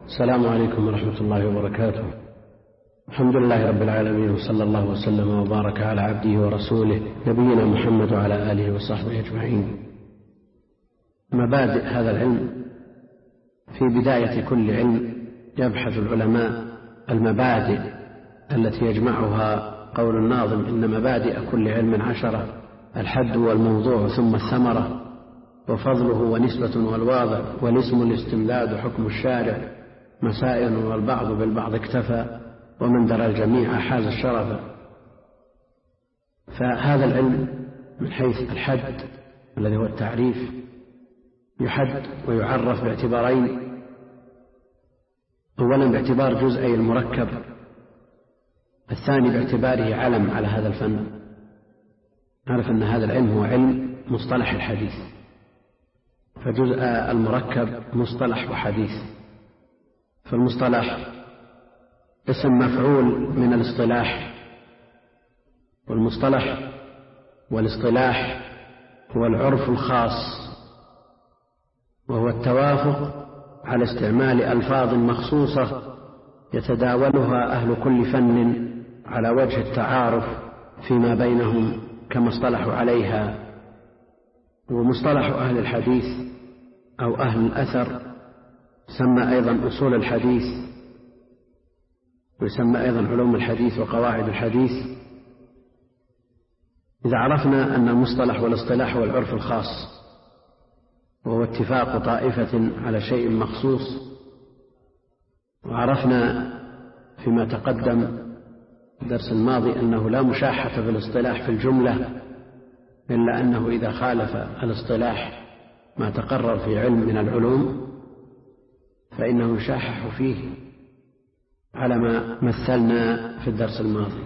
السلام عليكم ورحمة الله وبركاته. الحمد لله رب العالمين، وصلى الله وسلم وبارك على عبده ورسوله نبينا محمد وعلى آله وصحبه أجمعين. مبادئ هذا العلم. في بداية كل علم يبحث العلماء المبادئ التي يجمعها قول الناظم: إن مبادئ كل علم 10، الحد والموضوع ثم الثمرة، وفضله ونسبة والواضع، والاسم الاستمداد حكم الشارع، مسائل والبعض بالبعض اكتفى، ومن درى الجميع حاز الشرف. فهذا العلم من حيث الحد الذي هو التعريف يحد ويعرف باعتبارين: أولا باعتبار جزئي المركب، الثاني باعتباره علم على هذا الفن. نعرف أن هذا العلم هو علم مصطلح الحديث، فجزء المركب مصطلح وحديث. فالمصطلح اسم مفعول من الاصطلاح، والمصطلح والاصطلاح هو العرف الخاص، وهو التوافق على استعمال ألفاظ مخصوصة يتداولها أهل كل فن على وجه التعارف فيما بينهم كما اصطلحوا عليها. ومصطلح أهل الحديث أو أهل الأثر يسمى أيضا أصول الحديث، ويسمى أيضا علوم الحديث وقواعد الحديث. إذا عرفنا أن المصطلح والاصطلاح هو العرف الخاص، وهو اتفاق طائفة على شيء مخصوص، وعرفنا فيما تقدم في الدرس الماضي أنه لا مشاحة في الاصطلاح في الجملة، إلا أنه إذا خالف الاصطلاح ما تقرر في علم من العلوم فإنه يشاحح فيه، على ما مثلنا في الدرس الماضي.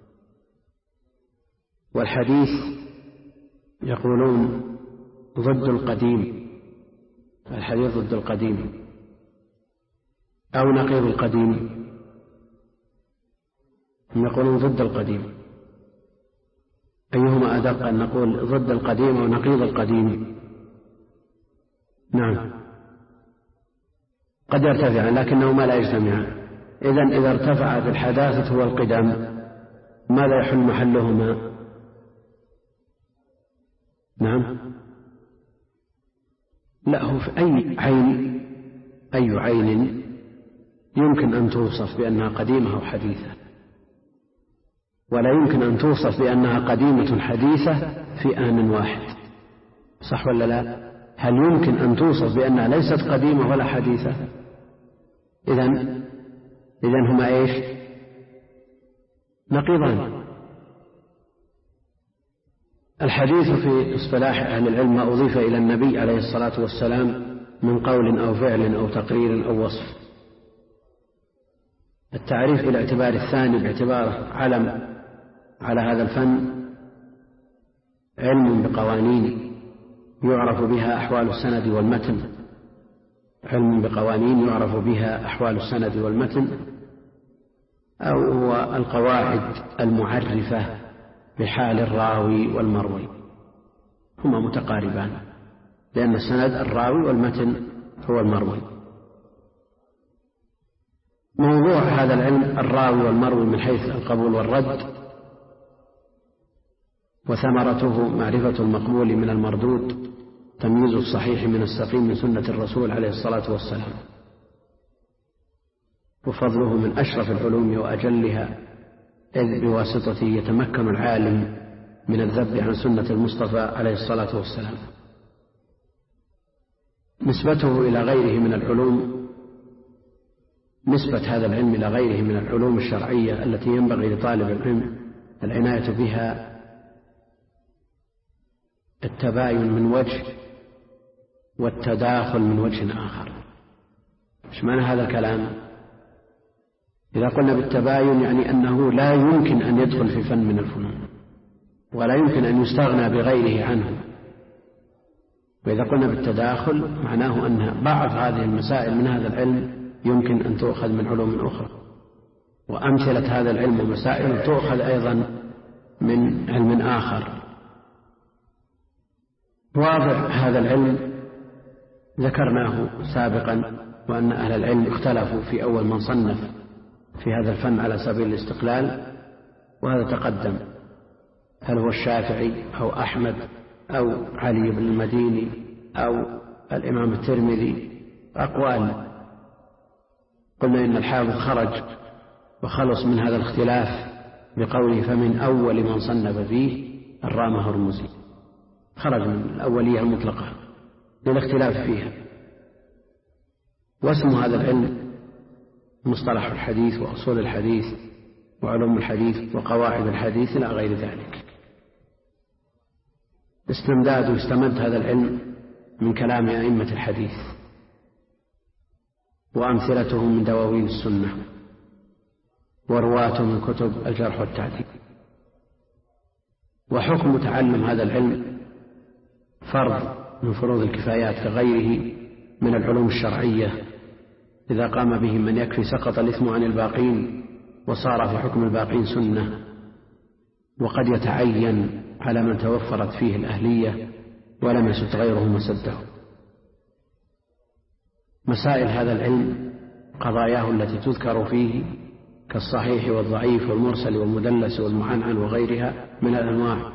والحديث يقولون ضد القديم، الحديث ضد القديم أو نقيض القديم. يقولون ضد القديم، أيهما أدق، أن نقول ضد القديم أو نقيض القديم؟ نعم، قد يرتفعان لكنهما لا يجتمعان. إذا ارتفعت الحداثة والقدم ماذا يحل محلهما؟ نعم، لا، هو في أي عين يمكن أن توصف بأنها قديمة أو حديثة، ولا يمكن أن توصف بأنها قديمة حديثة في آن واحد، صح ولا لا؟ هل يمكن أن توصف بأنها ليست قديمة ولا حديثة؟ إذن هما إيش؟ نقيضان. الحديث في اصطلاح أهل العلم ما أضيف إلى النبي عليه الصلاة والسلام من قول أو فعل أو تقرير أو وصف. التعريف إلى اعتبار الثاني باعتباره علم على هذا الفن: علم بقوانين يعرف بها أحوال السند والمتن، علم بقوانين يعرف بها أحوال السند والمتن، أو هو القواعد المعرفة بحال الراوي والمروي. هما متقاربان، لأن السند الراوي والمتن هو المروي. موضوع هذا العلم الراوي والمروي من حيث القبول والرد، وثمرته معرفة المقبول من المردود، تمييز الصحيح من السقيم من سنة الرسول عليه الصلاة والسلام، وفضله من أشرف العلوم وأجلها، إذ بواسطته يتمكن العالم من الذب عن سنة المصطفى عليه الصلاة والسلام. نسبته إلى غيره من العلوم، نسبة هذا العلم إلى غيره من العلوم الشرعية التي ينبغي لطالب العلم العناية بها: التباين من وجه والتداخل من وجه آخر. إيش معنى هذا الكلام؟ إذا قلنا بالتباين يعني أنه لا يمكن أن يدخل في فن من الفنون، ولا يمكن أن يستغنى بغيره عنه. وإذا قلنا بالتداخل معناه أن بعض هذه المسائل من هذا العلم يمكن أن تؤخذ من علوم أخرى، وأمثلة هذا العلم ومسائل تؤخذ أيضا من علم آخر. واضع هذا العلم ذكرناه سابقا، وأن أهل العلم اختلفوا في أول من صنف في هذا الفن على سبيل الاستقلال، وهذا تقدم، هل هو الشافعي أو أحمد أو علي بن المديني أو الإمام الترمذي، أقوال. قلنا إن الحافظ خرج وخلص من هذا الاختلاف بقوله فمن أول من صنف فيه الرامة هرمزي، خرج من الأولية المطلقة للاختلاف فيها. واسم هذا العلم مصطلح الحديث وأصول الحديث وعلوم الحديث وقواعد الحديث إلى غير ذلك. استمداد واستمد هذا العلم من كلام أئمة الحديث وأمثلتهم من دواوين السنة ورواته من كتب الجرح والتعديل. وحكم تعلم هذا العلم فرض من فروض الكفايات كغيره من العلوم الشرعية، إذا قام به من يكفي سقط الإثم عن الباقين وصار في حكم الباقين سنة. وقد يتعين على من توفرت فيه الأهلية ولم يسد غيره مسده. مسائل هذا العلم قضاياه التي تذكر فيه كالصحيح والضعيف والمرسل والمدلس والمعنعن وغيرها من الأنواع.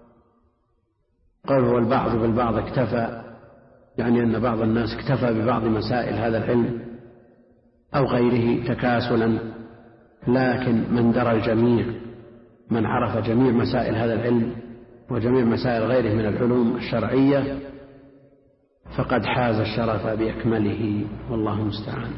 قوله والبعض بالبعض اكتفى، يعني أن بعض الناس اكتفى ببعض مسائل هذا العلم أو غيره تكاسلا، لكن من درى الجميع، من عرف جميع مسائل هذا العلم وجميع مسائل غيره من العلوم الشرعية فقد حاز الشرف بأكمله، والله المستعان.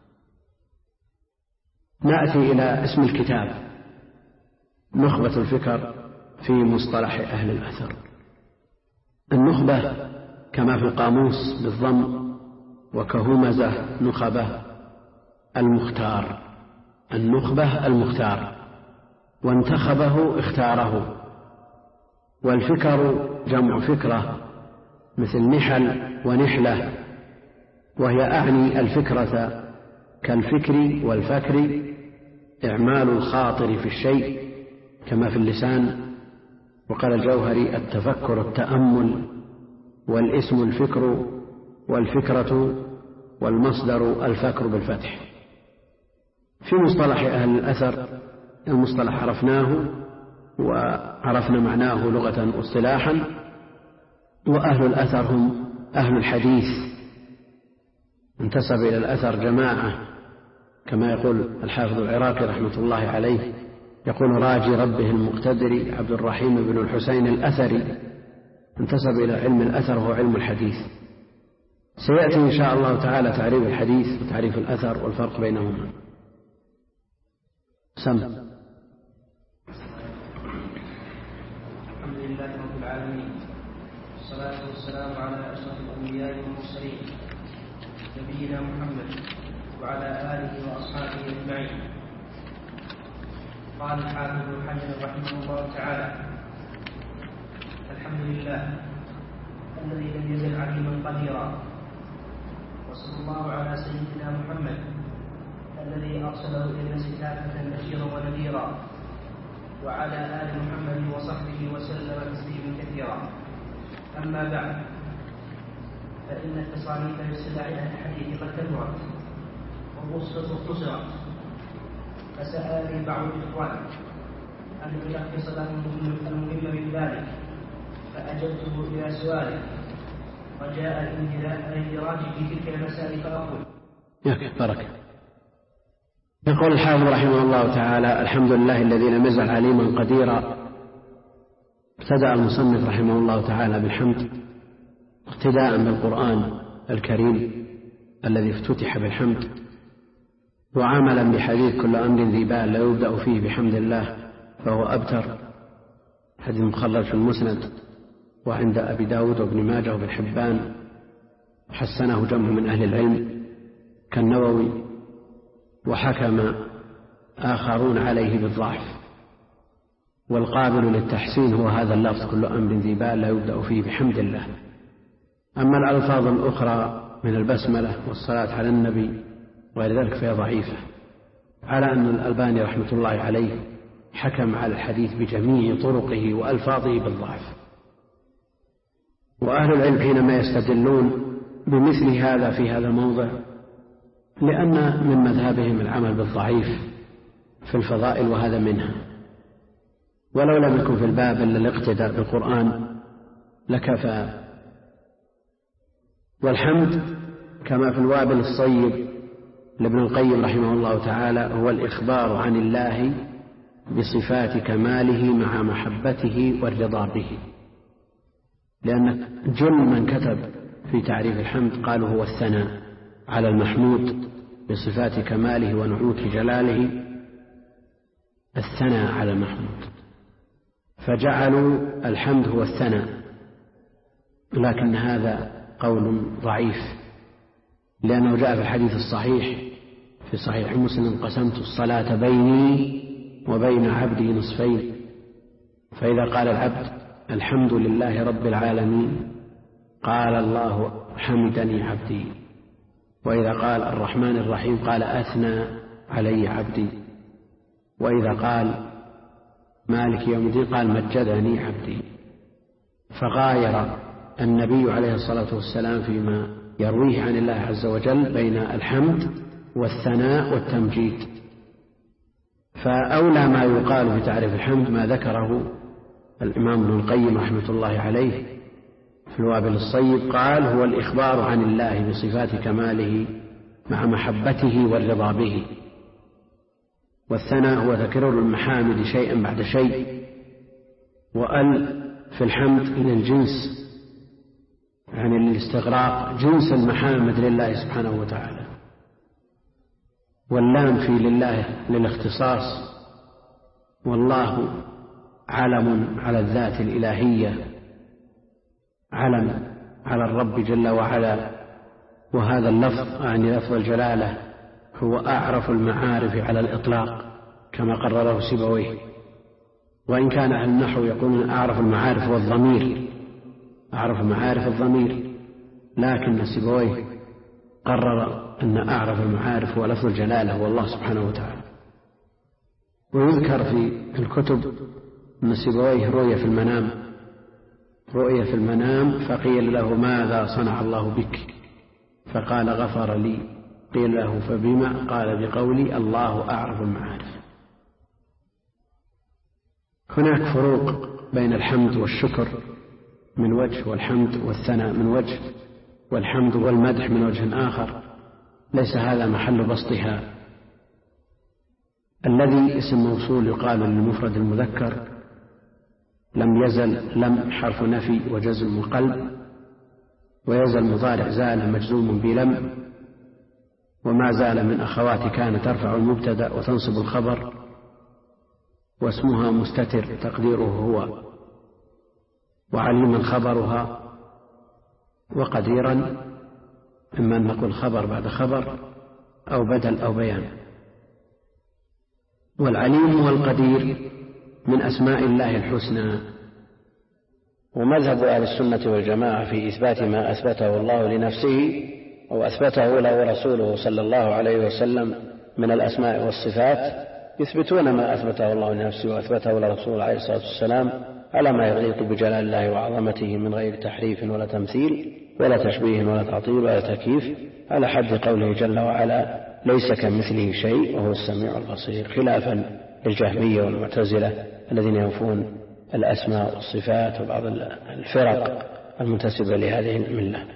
نأتي إلى اسم الكتاب، نخبة الفكر في مصطلح أهل الأثر. النخبة كما في القاموس بالضم، وكهمزة نخبة المختار، النخبة المختار، وانتخبه اختاره. والفكر جمع فكرة مثل نحل ونحلة، وهي أعني الفكرة كالفكر والفكر، إعمال الخاطر في الشيء كما في اللسان. وقال الجوهري التفكر التأمل، والاسم الفكر والفكرة، والمصدر الفكر بالفتح. في مصطلح أهل الأثر المصطلح عرفناه وعرفنا معناه لغة واصطلاحا. وأهل الأثر هم أهل الحديث، انتسب إلى الأثر جماعة، كما يقول الحافظ العراقي رحمة الله عليه، يقول راجي ربه المقتدر عبد الرحيم بن الحسين الأثري، انتسب إلى علم الأثر وهو علم الحديث. سيأتي إن شاء الله تعالى تعريف الحديث وتعريف الأثر والفرق بينهما. سم. الحمد لله رب العالمين، والصلاة والسلام على أشرف الأنبياء والمرسلين نبينا محمد وعلى آله وأصحابه أجمعين. قال الحافظ ابن حجر رحمه الله تعالى: الحمد لله الذي لم يزل عليما قديرا، وصلى الله على سيدنا محمد الذي أرسله إلى الناس كافة بشيرا ونذيرا، وعلى آل محمد وصحبه وسلم تسليما كثيرا. أما بعد، فإن التصانيف باصطلاح أهل الحديث قد كثرت واختصرت، فسألني بعض الإخوان أن يلخص لهم المهم من ذلك، فأجبته إلى سؤاله، وجاء الاندراج في تلك المسائل فأقول: بارك. يقول الحافظ رحمه الله تعالى: الحمد لله الذي لم يزل عليما قديرا. ابتدأ المصنف رحمه الله تعالى بالحمد اقتداء بالقرآن الكريم الذي افتتح بالحمد، وعملا بحديث كل أمر ذي بال لا يبدأ فيه بحمد الله فهو أبتر، حديث مخرج في المسند وعند أبي داود وابن ماجه وابن حبان، حسنه جمع من أهل العلم كالنووي، وحكم آخرون عليه بالضعف. والقابل للتحسين هو هذا اللفظ كل أمر ذي بال لا يبدأ فيه بحمد الله. أما الألفاظ الأخرى من البسملة والصلاة على النبي وغير ذلك فهي ضعيفة، على أن الألباني رحمة الله عليه حكم على الحديث بجميع طرقه وألفاظه بالضعف. وأهل العلم حينما يستدلون بمثل هذا في هذا الموضع لأن من مذهبهم العمل بالضعيف في الفضائل، وهذا منها، ولو لم يكن في الباب إلا الاقتداء بالقرآن لكفى. والحمد كما في الوابل الصيب لابن القيم رحمه الله تعالى هو الإخبار عن الله بصفات كماله مع محبته والرضا به، لأن جل من كتب في تعريف الحمد قالوا هو الثناء على المحمود بصفات كماله ونعوت جلاله، الثناء على المحمود، فجعلوا الحمد هو الثناء، لكن هذا قول ضعيف، لأنه جاء في الحديث الصحيح في صحيح مسلم: قسمت الصلاة بيني وبين عبدي نصفين، فإذا قال العبد الحمد لله رب العالمين قال الله حمدني عبدي، وإذا قال الرحمن الرحيم قال أثنى علي عبدي، وإذا قال مالك يوم الدين قال مجدني عبدي. فغاير النبي عليه الصلاة والسلام فيما يرويه عن الله عز وجل بين الحمد والثناء والتمجيد، فأولى ما يقال في تعريف الحمد ما ذكره الإمام ابن القيم رحمة الله عليه في الوابل الصيب، قال هو الإخبار عن الله بصفات كماله مع محبته والرضا به. والثناء هو تكرار المحامد شيئا بعد شيء، وأل في الحمد إلى الجنس، يعني الاستغراق جنس المحامد لله سبحانه وتعالى، واللام في لله للاختصاص، والله علم على الذات الإلهية، علم على الرب جل وعلا، وهذا اللفظ يعني لفظ الجلالة هو أعرف المعارف على الإطلاق كما قرره سيبويه، وإن كان أهل النحو يقولون أعرف المعارف والضمير، أعرف المعارف الضمير، لكن سيبويه قرر أن أعرف المعارف هو لفظ الجلالة هو الله سبحانه وتعالى. ويذكر في الكتب أن سيبويه رؤيا في المنام فقيل له ماذا صنع الله بك؟ فقال غفر لي. قيل له فبما؟ قال بقولي الله أعرف المعارف. هناك فروق بين الحمد والشكر من وجه، والحمد والثناء من وجه، والحمد والمدح من وجه آخر، ليس هذا محل بسطها. الذي اسم موصول يقال للمفرد المذكر لم يزل، لم حرف نفي وجزم وقلب، ويزل مضارع زال مجزوم بلم، وما زال من أخوات كان ترفع المبتدأ وتنصب الخبر، واسمها مستتر تقديره هو، وعليما خبرها، وقديرا إما أن نقول خبر بعد خبر أو بدل أو بيان. والعليم والقدير من أسماء الله الحسنى. ومذهب أهل السنة والجماعة في إثبات ما أثبته الله لنفسه أو أثبته له رسوله صلى الله عليه وسلم من الأسماء والصفات، يثبتون ما أثبته الله لنفسه وأثبته لرسوله عليه الصلاة والسلام على ما يليق بجلال الله وعظمته من غير تحريف ولا تمثيل ولا تشبيه ولا تعطيل ولا تكييف، على حد قوله جل وعلا ليس كمثله شيء وهو السميع البصير، خلافا للجهمية والمعتزلة الذين ينفون الأسماء والصفات وبعض الفرق المنتسبة لهذه الملة.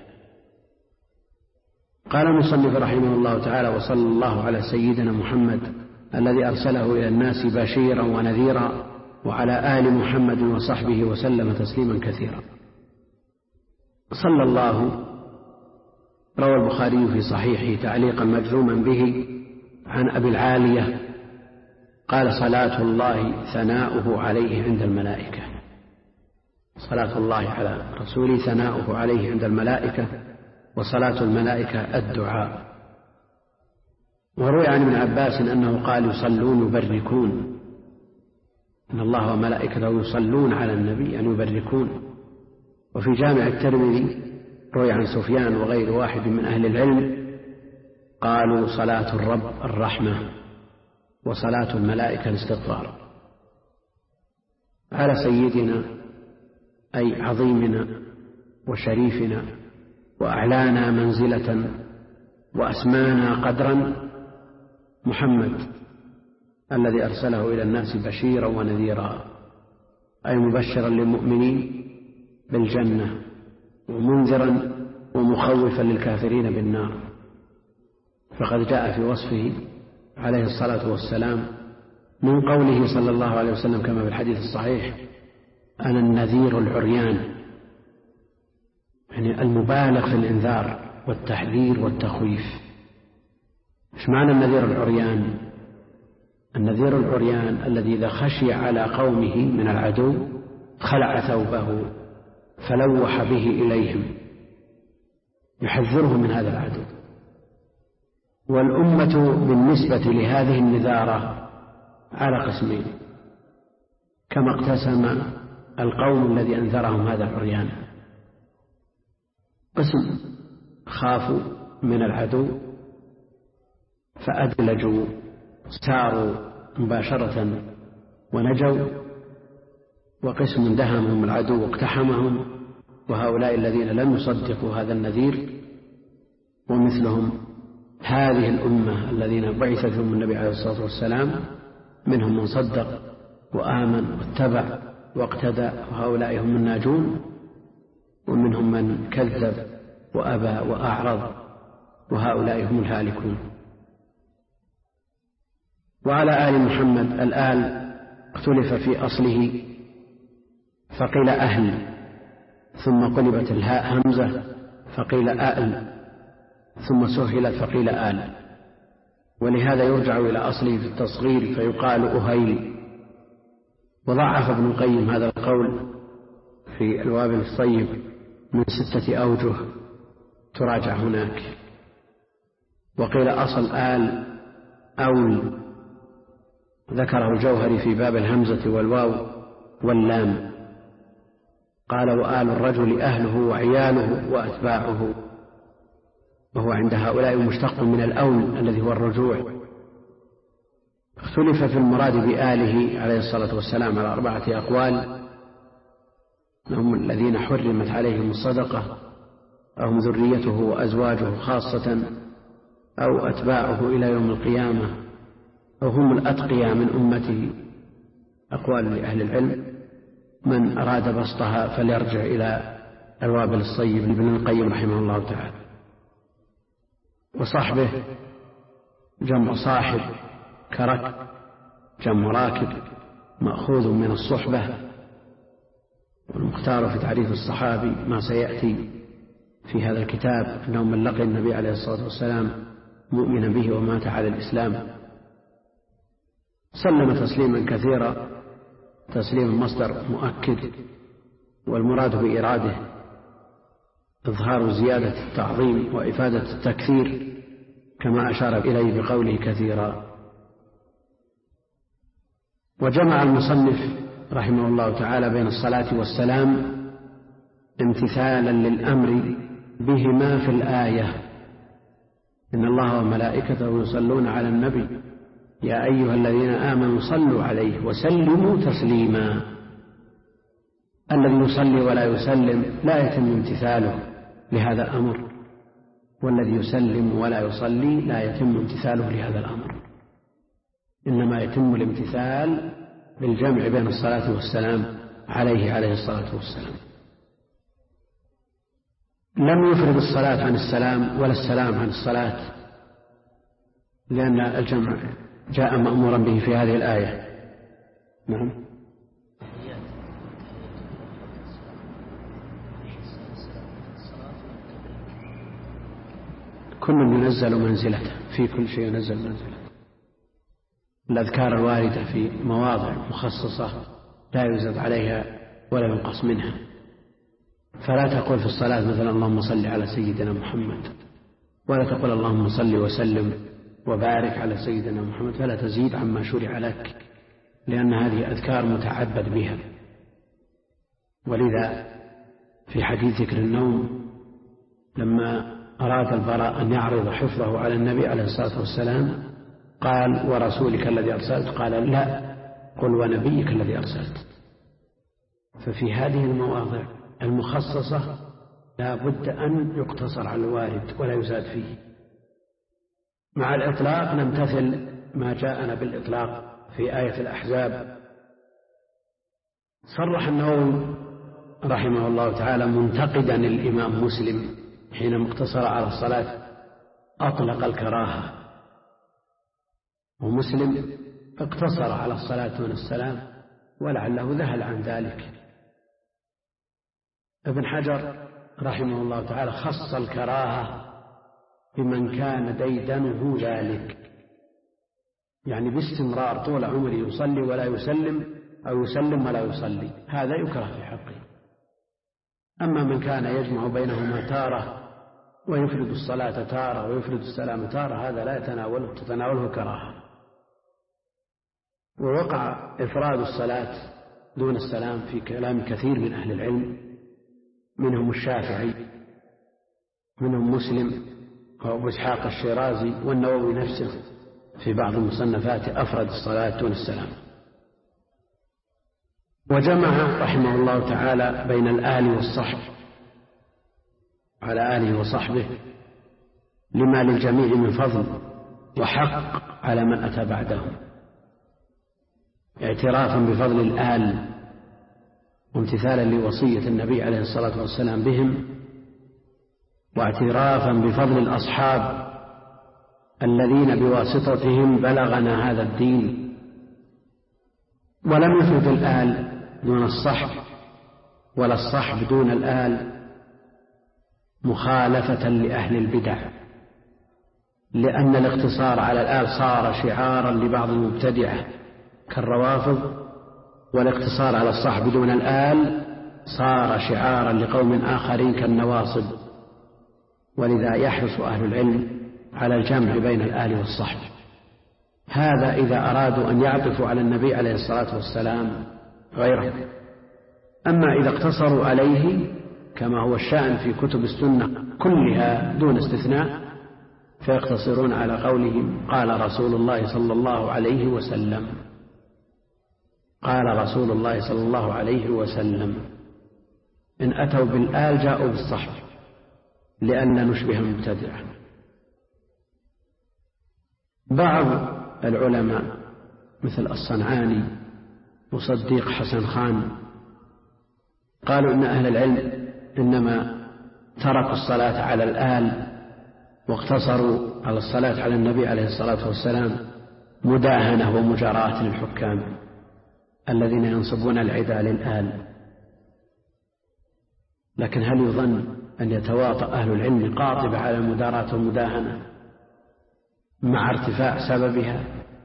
قال المصنف رحمه الله تعالى: وصلى الله على سيدنا محمد الذي أرسله إلى الناس بشيرا ونذيرا، وعلى آل محمد وصحبه وسلم تسليما كثيرا. صلى الله روى البخاري في صحيحه تعليقا مجزوما به عن أبي العالية قال: صلاة الله ثناؤه عليه عند الملائكة. صلاة الله على رسوله ثناؤه عليه عند الملائكة، وصلاة الملائكة الدعاء. وروي عن ابن عباس أنه قال: يصلون يبركون، إن الله وملائكته يصلون على النبي، يعني يبركون. وفي جامع الترمذي روي عن سفيان وغير واحد من أهل العلم قالوا: صلاة الرب الرحمة، وصلاة الملائكة الاستغفار. على سيدنا أي عظيمنا وشريفنا وأعلانا منزلة وأسمانا قدرا محمد الذي أرسله إلى الناس بشيرا ونذيرا، أي مبشرا للمؤمنين بالجنة ومنذرا ومخوفا للكافرين بالنار. فقد جاء في وصفه عليه الصلاة والسلام من قوله صلى الله عليه وسلم كما في الحديث الصحيح: أنا النذير العريان، يعني المبالغ في الإنذار والتحذير والتخويف. إيش معنى النذير العريان؟ النذير العريان الذي إذا خشي على قومه من العدو خلع ثوبه فلوح به إليهم يحذرهم من هذا العدو. والأمة بالنسبة لهذه النذارة على قسمين، كما اقتسم القوم الذي أنذرهم هذا العريان: قسم خافوا من العدو فأدلجوا ساروا مباشرة ونجوا، وقسم دهمهم العدو واقتحمهم، وهؤلاء الذين لم يصدقوا هذا النذير ومثلهم هذه الأمة الذين بعث فيهم النبي عليه الصلاة والسلام، منهم من صدق وآمن واتبع واقتدى وهؤلاء هم الناجون، ومنهم من كذب وأبى وأعرض وهؤلاء هم الهالكون. وعلى آل محمد الآل اختلف في أصله، فقيل أهل ثم قلبت الهاء همزة فقيل آل ثم سهلت فقيل آل، ولهذا يرجع إلى أصله في التصغير فيقال أهيل. وضعف ابن القيم هذا القول في الوابل الصيب من 6 أوجه تراجع هناك. وقيل أصل آل أول، ذكره الجوهري في باب الهمزة والواو واللام، قال: وآل الرجل أهله وعياله وأتباعه، وهو عند هؤلاء مشتق من الأول الذي هو الرجوع. اختلف في المراد بآله عليه الصلاة والسلام على 4 أقوال: هم الذين حرمت عليهم الصدقة، أو هم ذريته وأزواجه خاصة، أو أتباعه إلى يوم القيامة، أو هم الأتقياء من أمته. أقوال لأهل العلم، من أراد بسطها فليرجع إلى الوابل الصيب لابن القيم رحمه الله تعالى. وصحبه جمع صاحب كرك، جمع راكب مأخوذ من الصحبة. والمختار في تعريف الصحابي ما سيأتي في هذا الكتاب أنه من لقي النبي عليه الصلاة والسلام مؤمنا به ومات على الإسلام سلم تسليما كثيرا. تسليم مصدر مؤكد، والمراد بإراده إظهار زيادة التعظيم وإفادة التكثير، كما أشار إليه بقوله كثيرا. وجمع المصنف رحمه الله تعالى بين الصلاة والسلام امتثالا للأمر بهما في الآية: إن الله وملائكته يصلون على النبي يا أيها الذين آمنوا صلوا عليه وسلموا تسليما. الذي يصلي ولا يسلم لا يتم امتثاله لهذا الأمر، والذي يسلم ولا يصلي لا يتم امتثاله لهذا الأمر. إنما يتم الامتثال بالجمع بين الصلاة والسلام عليه الصلاة والسلام. لم يفرد الصلاة عن السلام ولا السلام عن الصلاة، لأن الجمع جاء مأمورا به في هذه الآية. نعم. كل ينزل منزلته، في كل شيء ينزل منزلته. الأذكار الواردة في مواضع مخصصة لا يزاد عليها ولا ينقص منها. فلا تقول في الصلاة مثلا اللهم صل على سيدنا محمد، ولا تقول اللهم صل وسلم وبارك على سيدنا محمد، فلا تزيد عما شرع لك، لأن هذه أذكار متعبد بها. ولذا في حديث ذكر النوم لما أراد البراء أن يعرض حفظه على النبي عليه الصلاة والسلام قال: ورسولك الذي أرسلت؟ قال: لا، قل ونبيك الذي أرسلت. ففي هذه المواضع المخصصة لا بد أن يقتصر على الوارد ولا يزاد فيه. مع الإطلاق نمتثل ما جاءنا بالإطلاق في آية الأحزاب. صرح النووي رحمه الله تعالى منتقدا الإمام مسلم حينما اقتصر على الصلاة أطلق الكراهة، ومسلم اقتصر على الصلاة دون السلام ولعله ذهل عن ذلك. ابن حجر رحمه الله تعالى خص الكراهة بمن كان ديدنه ذلك، يعني باستمرار طول عمره يصلي ولا يسلم أو يسلم ولا يصلي، هذا يكره في حقه. أما من كان يجمع بينهما تارة ويفرد الصلاة تارة ويفرد السلام تارة، هذا لا تتناوله كراهة. ووقع إفراد الصلاة دون السلام في كلام كثير من أهل العلم، منهم الشافعي، منهم مسلم وأبو إسحاق الشيرازي، والنووي نفسه في بعض المصنفات أفرد الصلاة دون السلام. وجمع رحمه الله تعالى بين الآل والصحب على آله وصحبه لما للجميع من فضل وحق على من أتى بعدهم، اعترافا بفضل الآل وامتثالا لوصية النبي عليه الصلاة والسلام بهم، واعترافا بفضل الأصحاب الذين بواسطتهم بلغنا هذا الدين. ولم يفرد الآل دون الصحب ولا الصحب دون الآل مخالفة لأهل البدع، لأن الاقتصار على الآل صار شعارا لبعض المبتدعة كالروافض، والاقتصار على الصحب دون الآل صار شعارا لقوم آخرين كالنواصب. ولذا يحرص أهل العلم على الجمع بين الآل والصحب، هذا إذا أرادوا أن يعطفوا على النبي عليه الصلاة والسلام غيره. أما إذا اقتصروا عليه كما هو الشأن في كتب السنة كلها دون استثناء، فيقتصرون على قولهم قال رسول الله صلى الله عليه وسلم، قال رسول الله صلى الله عليه وسلم. إن أتوا بالآل جاءوا بالصحب لئلا نشبه المبتدعة. بعض العلماء مثل الصنعاني وصديق حسن خان قالوا إن أهل العلم إنما تركوا الصلاة على الآل واقتصروا على الصلاة على النبي عليه الصلاة والسلام مداهنة ومجاراة للحكام الذين ينصبون العدا للآل. لكن هل يظن أن يتواطأ أهل العلم قاطبة على المداراة والمداهنة مع ارتفاع سببها؟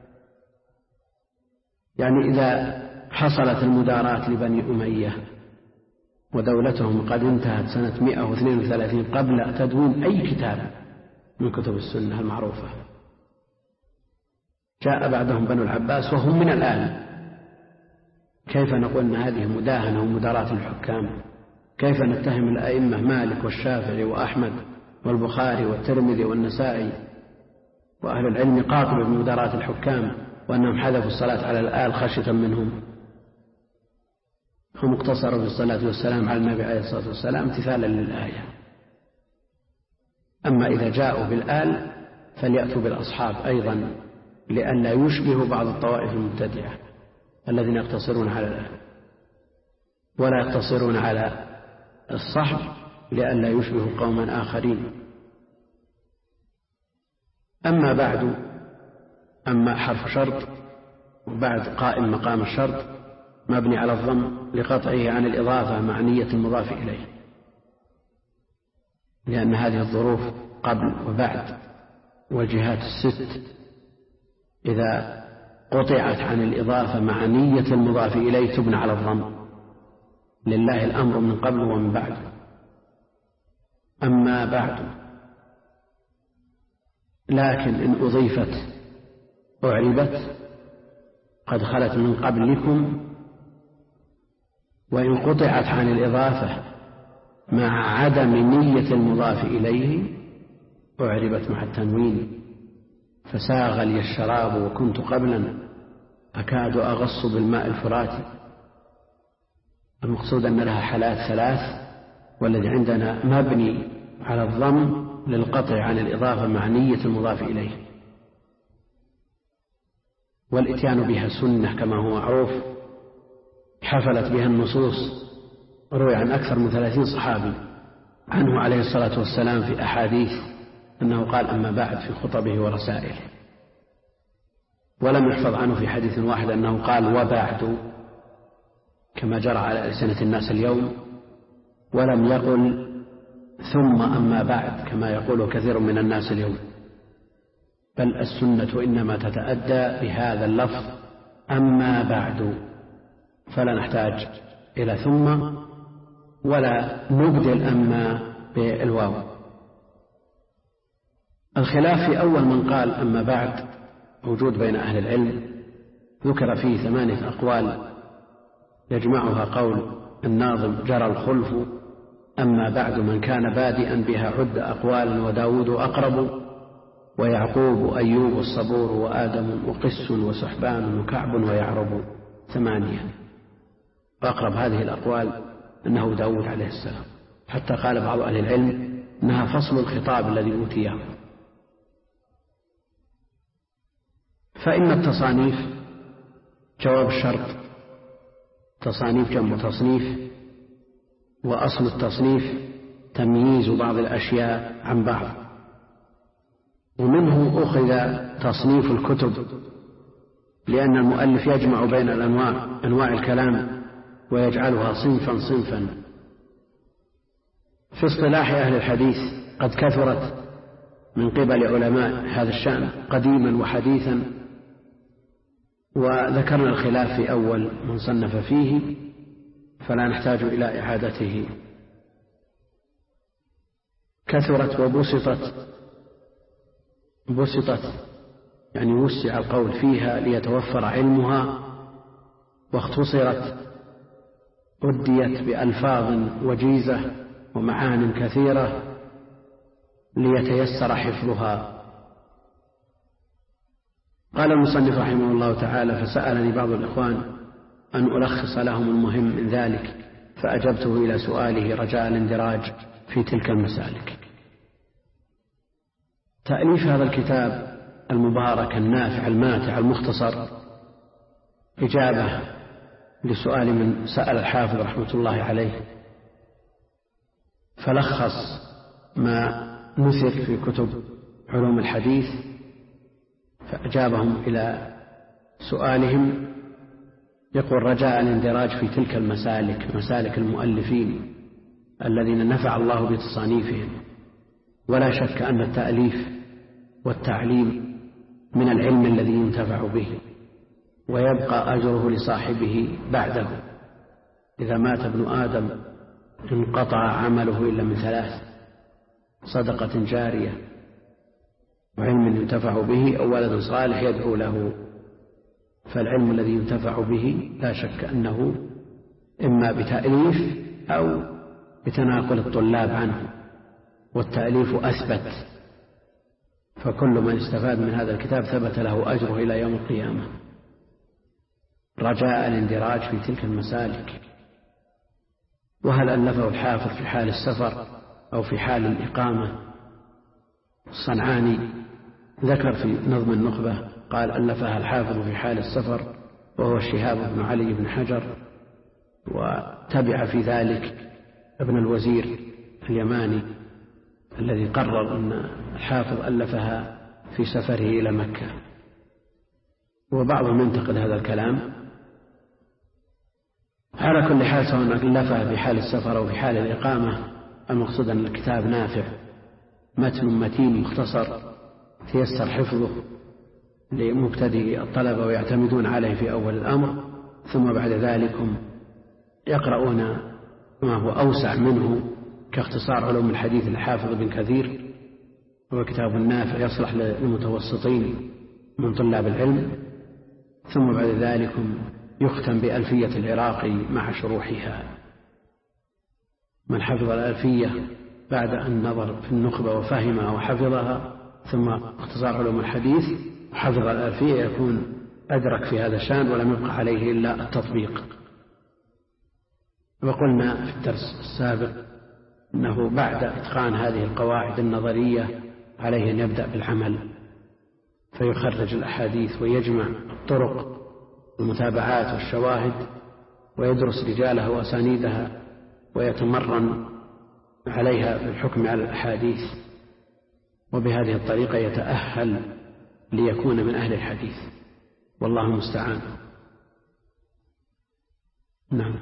يعني إذا حصلت المداراة لبني أمية ودولتهم قد انتهت سنة 132 قبل تدوين أي كتاب من كتب السنة المعروفة، جاء بعدهم بنو العباس وهم من الآن، كيف نقول أن هذه مداهنة ومداراة الحكام؟ كيف نتهم الأئمة مالك والشافعي وأحمد والبخاري والترمذي والنسائي وأهل العلم قاطبوا بمداراة الحكام وأنهم حذفوا الصلاة على الآل خشية منهم؟ هم اقتصروا بالصلاة والسلام على النبي عليه الصلاة والسلام امتثالا للآية. أما إذا جاءوا بالآل فليأتوا بالأصحاب أيضا لئلا يشبه بعض الطوائف المبتدعة الذين يقتصرون على الآل، ولا يقتصرون على الصحب لئلا يشبه قوما آخرين. أما بعد، أما حرف شرط وبعد قائم مقام الشرط مبني على الضم لقطعه عن الإضافة مع نية المضاف إليه، لأن هذه الظروف قبل وبعد والجهات الست إذا قطعت عن الإضافة مع نية المضاف إليه تبنى على الضم، لله الأمر من قبل ومن بعد. أما بعد، لكن إن أضيفت أعربت قد خلت من قبلكم، وإن قطعت عن الإضافة مع عدم نية المضاف إليه أعربت مع التنوين. فساغ لي الشراب وكنت قبلا أكاد أغص بالماء الفراتي. المقصود أن لها حالات ثلاث والذي عندنا مبني على الضم للقطع عن الإضافة مع نية المضاف إليه. والإتيان بها سنة كما هو معروف، حفلت بها النصوص، روي عن أكثر من 30 صحابي عنه عليه الصلاة والسلام في أحاديث أنه قال أما بعد في خطبه ورسائله، ولم يحفظ عنه في حديث واحد أنه قال وبعد كما جرى على ألسنة الناس اليوم، ولم يقل ثم أما بعد كما يقول كثير من الناس اليوم، بل السنة إنما تتأدى بهذا اللفظ أما بعد، فلا نحتاج إلى ثم ولا نبدل أما بالواو. الخلاف في أول من قال أما بعد موجود بين أهل العلم، ذكر فيه 8 أقوال يجمعها قول الناظم جرى الخلف أما بعد من كان بادئا بها عد أقوالا وداود أقرب ويعقوب وأيوب الصبور وآدم وقس وسحبان وكعب ويعرب 8. وأقرب هذه الأقوال أنه داود عليه السلام، حتى قال بعض أهل العلم أنها فصل الخطاب الذي أوتيه. فإن التصانيف جواب الشرط، تصانيف جمع تصنيف، وأصل التصنيف تمييز بعض الأشياء عن بعض، ومنه أخذ تصنيف الكتب، لأن المؤلف يجمع بين أنواع الكلام ويجعلها صنفا صنفا. في اصطلاح أهل الحديث قد كثرت من قبل علماء هذا الشأن قديما وحديثا، وذكرنا الخلاف في أول من صنف فيه، فلا نحتاج إلى إعادته. كثرت وبسطت يعني وسع القول فيها ليتوفر علمها، واختصرت أديت بألفاظ وجيزة ومعان كثيرة ليتيسر حفظها. قال المصنف رحمه الله تعالى: فسألني بعض الإخوان أن ألخص لهم المهم من ذلك، فأجبته إلى سؤاله رجاء الاندراج في تلك المسالك. تأليف هذا الكتاب المبارك النافع الماتع المختصر إجابة لسؤال من سأل الحافظ رحمة الله عليه، فلخص ما نثر في كتب علوم الحديث، فأجابهم إلى سؤالهم. يقول: رجاء الاندراج في تلك المسالك، مسالك المؤلفين الذين نفع الله بتصانيفهم. ولا شك أن التأليف والتعليم من العلم الذي ينتفع به، ويبقى أجره لصاحبه بعده. إذا مات ابن آدم انقطع عمله إلا من 3: صدقة جارية، وعلم ينتفع به، أو ولد صالح يدعو له. فالعلم الذي ينتفع به لا شك أنه إما بتأليف أو بتناقل الطلاب عنه، والتأليف أثبت، فكل من استفاد من هذا الكتاب ثبت له أجره إلى يوم القيامة. رجاء الاندراج في تلك المسالك. وهل ألفه الحافظ في حال السفر أو في حال الإقامة؟ الصنعاني ذكر في نظم النخبة قال: ألفها الحافظ في حال السفر، وهو شهاب بن علي بن حجر، وتبع في ذلك ابن الوزير اليماني الذي قرر أن الحافظ ألفها في سفره إلى مكة. وبعضهم ينتقد هذا الكلام. على كل حال، سواء ألفها في حال السفر أو في حال الإقامة، المقصود أن الكتاب نافع، متن متين مختصر تيسر حفظه لمبتدئ الطلبة ويعتمدون عليه في أول الأمر، ثم بعد ذلك يقرؤون ما هو أوسع منه كاختصار علوم الحديث للحافظ بن كثير، هو كتاب نافع يصلح للمتوسطين من طلاب العلم. ثم بعد ذلك يختم بألفية العراقي مع شروحها. من حفظ الألفية بعد أن نظر في النخبة وفهمها وحفظها، ثم اختصار علوم الحديث وحفظ الألفية، يكون أدرك في هذا الشأن ولم يبقى عليه إلا التطبيق. وقلنا في الدرس السابق أنه بعد إتقان هذه القواعد النظرية عليه أن يبدأ بالعمل فيخرج الأحاديث ويجمع الطرق والمتابعات والشواهد ويدرس رجالها وأسانيدها ويتمرن عليها في الحكم على الأحاديث، وبهذه الطريقة يتأهل ليكون من أهل الحديث، والله المستعان. نعم.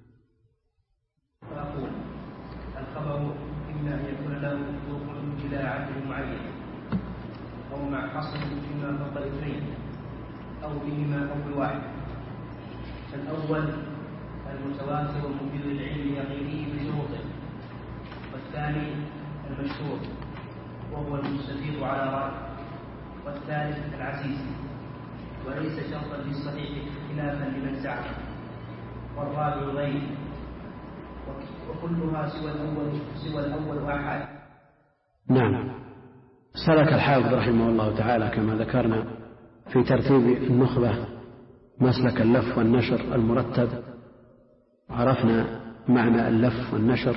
فأقول الخبر إما أن يكون له طرق إلى عدد معين أو مع حصر بما فوق الاثنين أو بهما أو بواحد. فالأول المتواتر مفيد العلم لغيره بشروطه، والثاني المشهور وهو المستفيض على رأي، والثالث العزيز وليس شرطا للصحيح خلافا لمن زعم، والرابع غير، وكلها سوى الأول أحد. نعم. سلك الحافظ رحمه الله تعالى كما ذكرنا في ترتيب النخبة مسلك اللف والنشر المرتب. عرفنا معنى اللف والنشر،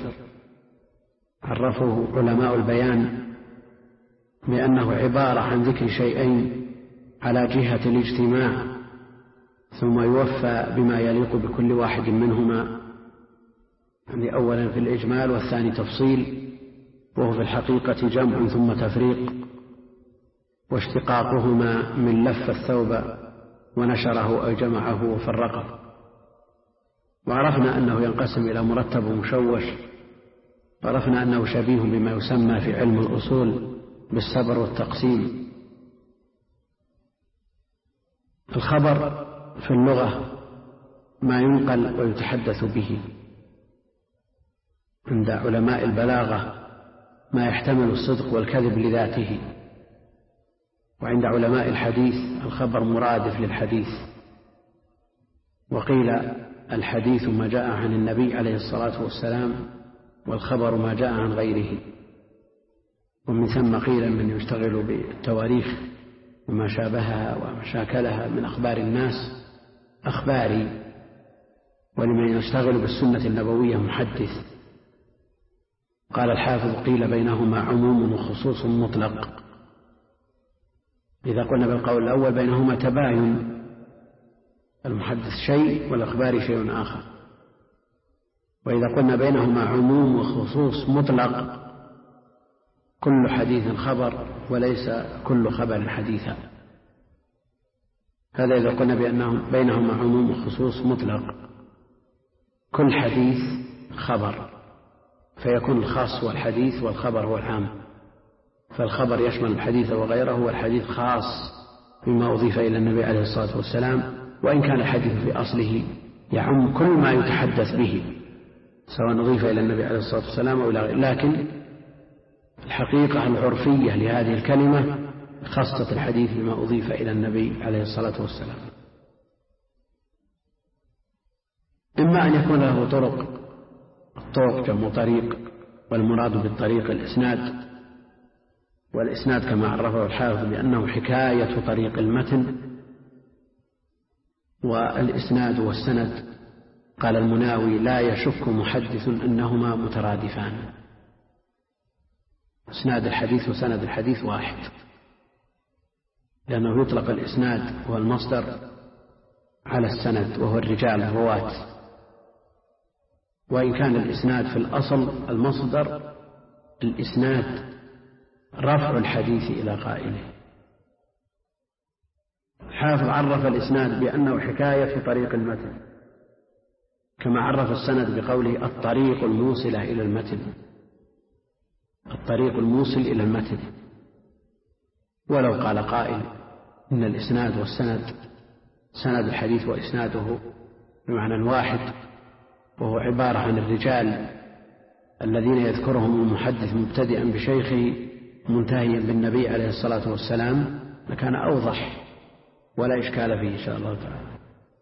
عرفه علماء البيان بأنه عبارة عن ذكر شيئين على جهة الاجتماع ثم يوفى بما يليق بكل واحد منهما، يعني أولا في الإجمال والثاني تفصيل، وهو في الحقيقة جمع ثم تفريق، واشتقاقهما من لف الثوب ونشره أو جمعه وفرقه. وعرفنا أنه ينقسم إلى مرتب ومشوش، وعرفنا أنه شبيه بما يسمى في علم الأصول بالصبر والتقسيم. الخبر في اللغة ما ينقل ويتحدث به، عند علماء البلاغة ما يحتمل الصدق والكذب لذاته، وعند علماء الحديث الخبر مرادف للحديث. وقيل الحديث ما جاء عن النبي عليه الصلاة والسلام، والخبر ما جاء عن غيره. ومن ثم قيل من يشتغل بالتواريخ وما شابهها وما شاكلها من أخبار الناس أخباري، ولمن يشتغل بالسنة النبوية محدث. قال الحافظ قيل بينهما عموم وخصوص مطلق. إذا قلنا بالقول الأول بينهما تباين، المحدث شيء والأخبار شيء آخر. وإذا قلنا بينهما عموم وخصوص مطلق، كل حديث خبر وليس كل خبر حديثا. هذا إذا قلنا بينهما عموم وخصوص مطلق، كل حديث خبر، فيكون الخاص هو الحديث والخبر هو العام. فالخبر يشمل الحديث وغيره، والحديث خاص بما أضيف إلى النبي عليه الصلاة والسلام، وإن كان الحديث في أصله يعم كل ما يتحدث به سواء أضيف إلى النبي عليه الصلاة والسلام أو لا غير. لكن الحقيقة العرفية لهذه الكلمة خاصة الحديث بما أضيف إلى النبي عليه الصلاة والسلام. إما أن يكون له طرق، الطرق جمع طريق، والمراد بالطريق الإسناد، والإسناد كما عرفه الحافظ بأنه حكاية طريق المتن. والإسناد والسند قال المناوي لا يشك محدث أنهما مترادفان، إسناد الحديث وسند الحديث واحد، لأنه يطلق الإسناد هو المصدر على السند وهو الرجال الرواة، وإن كان الإسناد في الأصل المصدر الإسناد رفع الحديث إلى قائله. الحافظ عرف الإسناد بأنه حكاية في طريق المتن، كما عرف السند بقوله الطريق الموصلة إلى المتن، الطريق الموصل إلى المتن. ولو قال قائل إن الإسناد والسند، سند الحديث وإسناده بمعنى واحد، وهو عبارة عن الرجال الذين يذكرهم المحدث مبتدئا بشيخه منتهيا بالنبي عليه الصلاة والسلام، لكان أوضح ولا إشكال فيه إن شاء الله تعالى.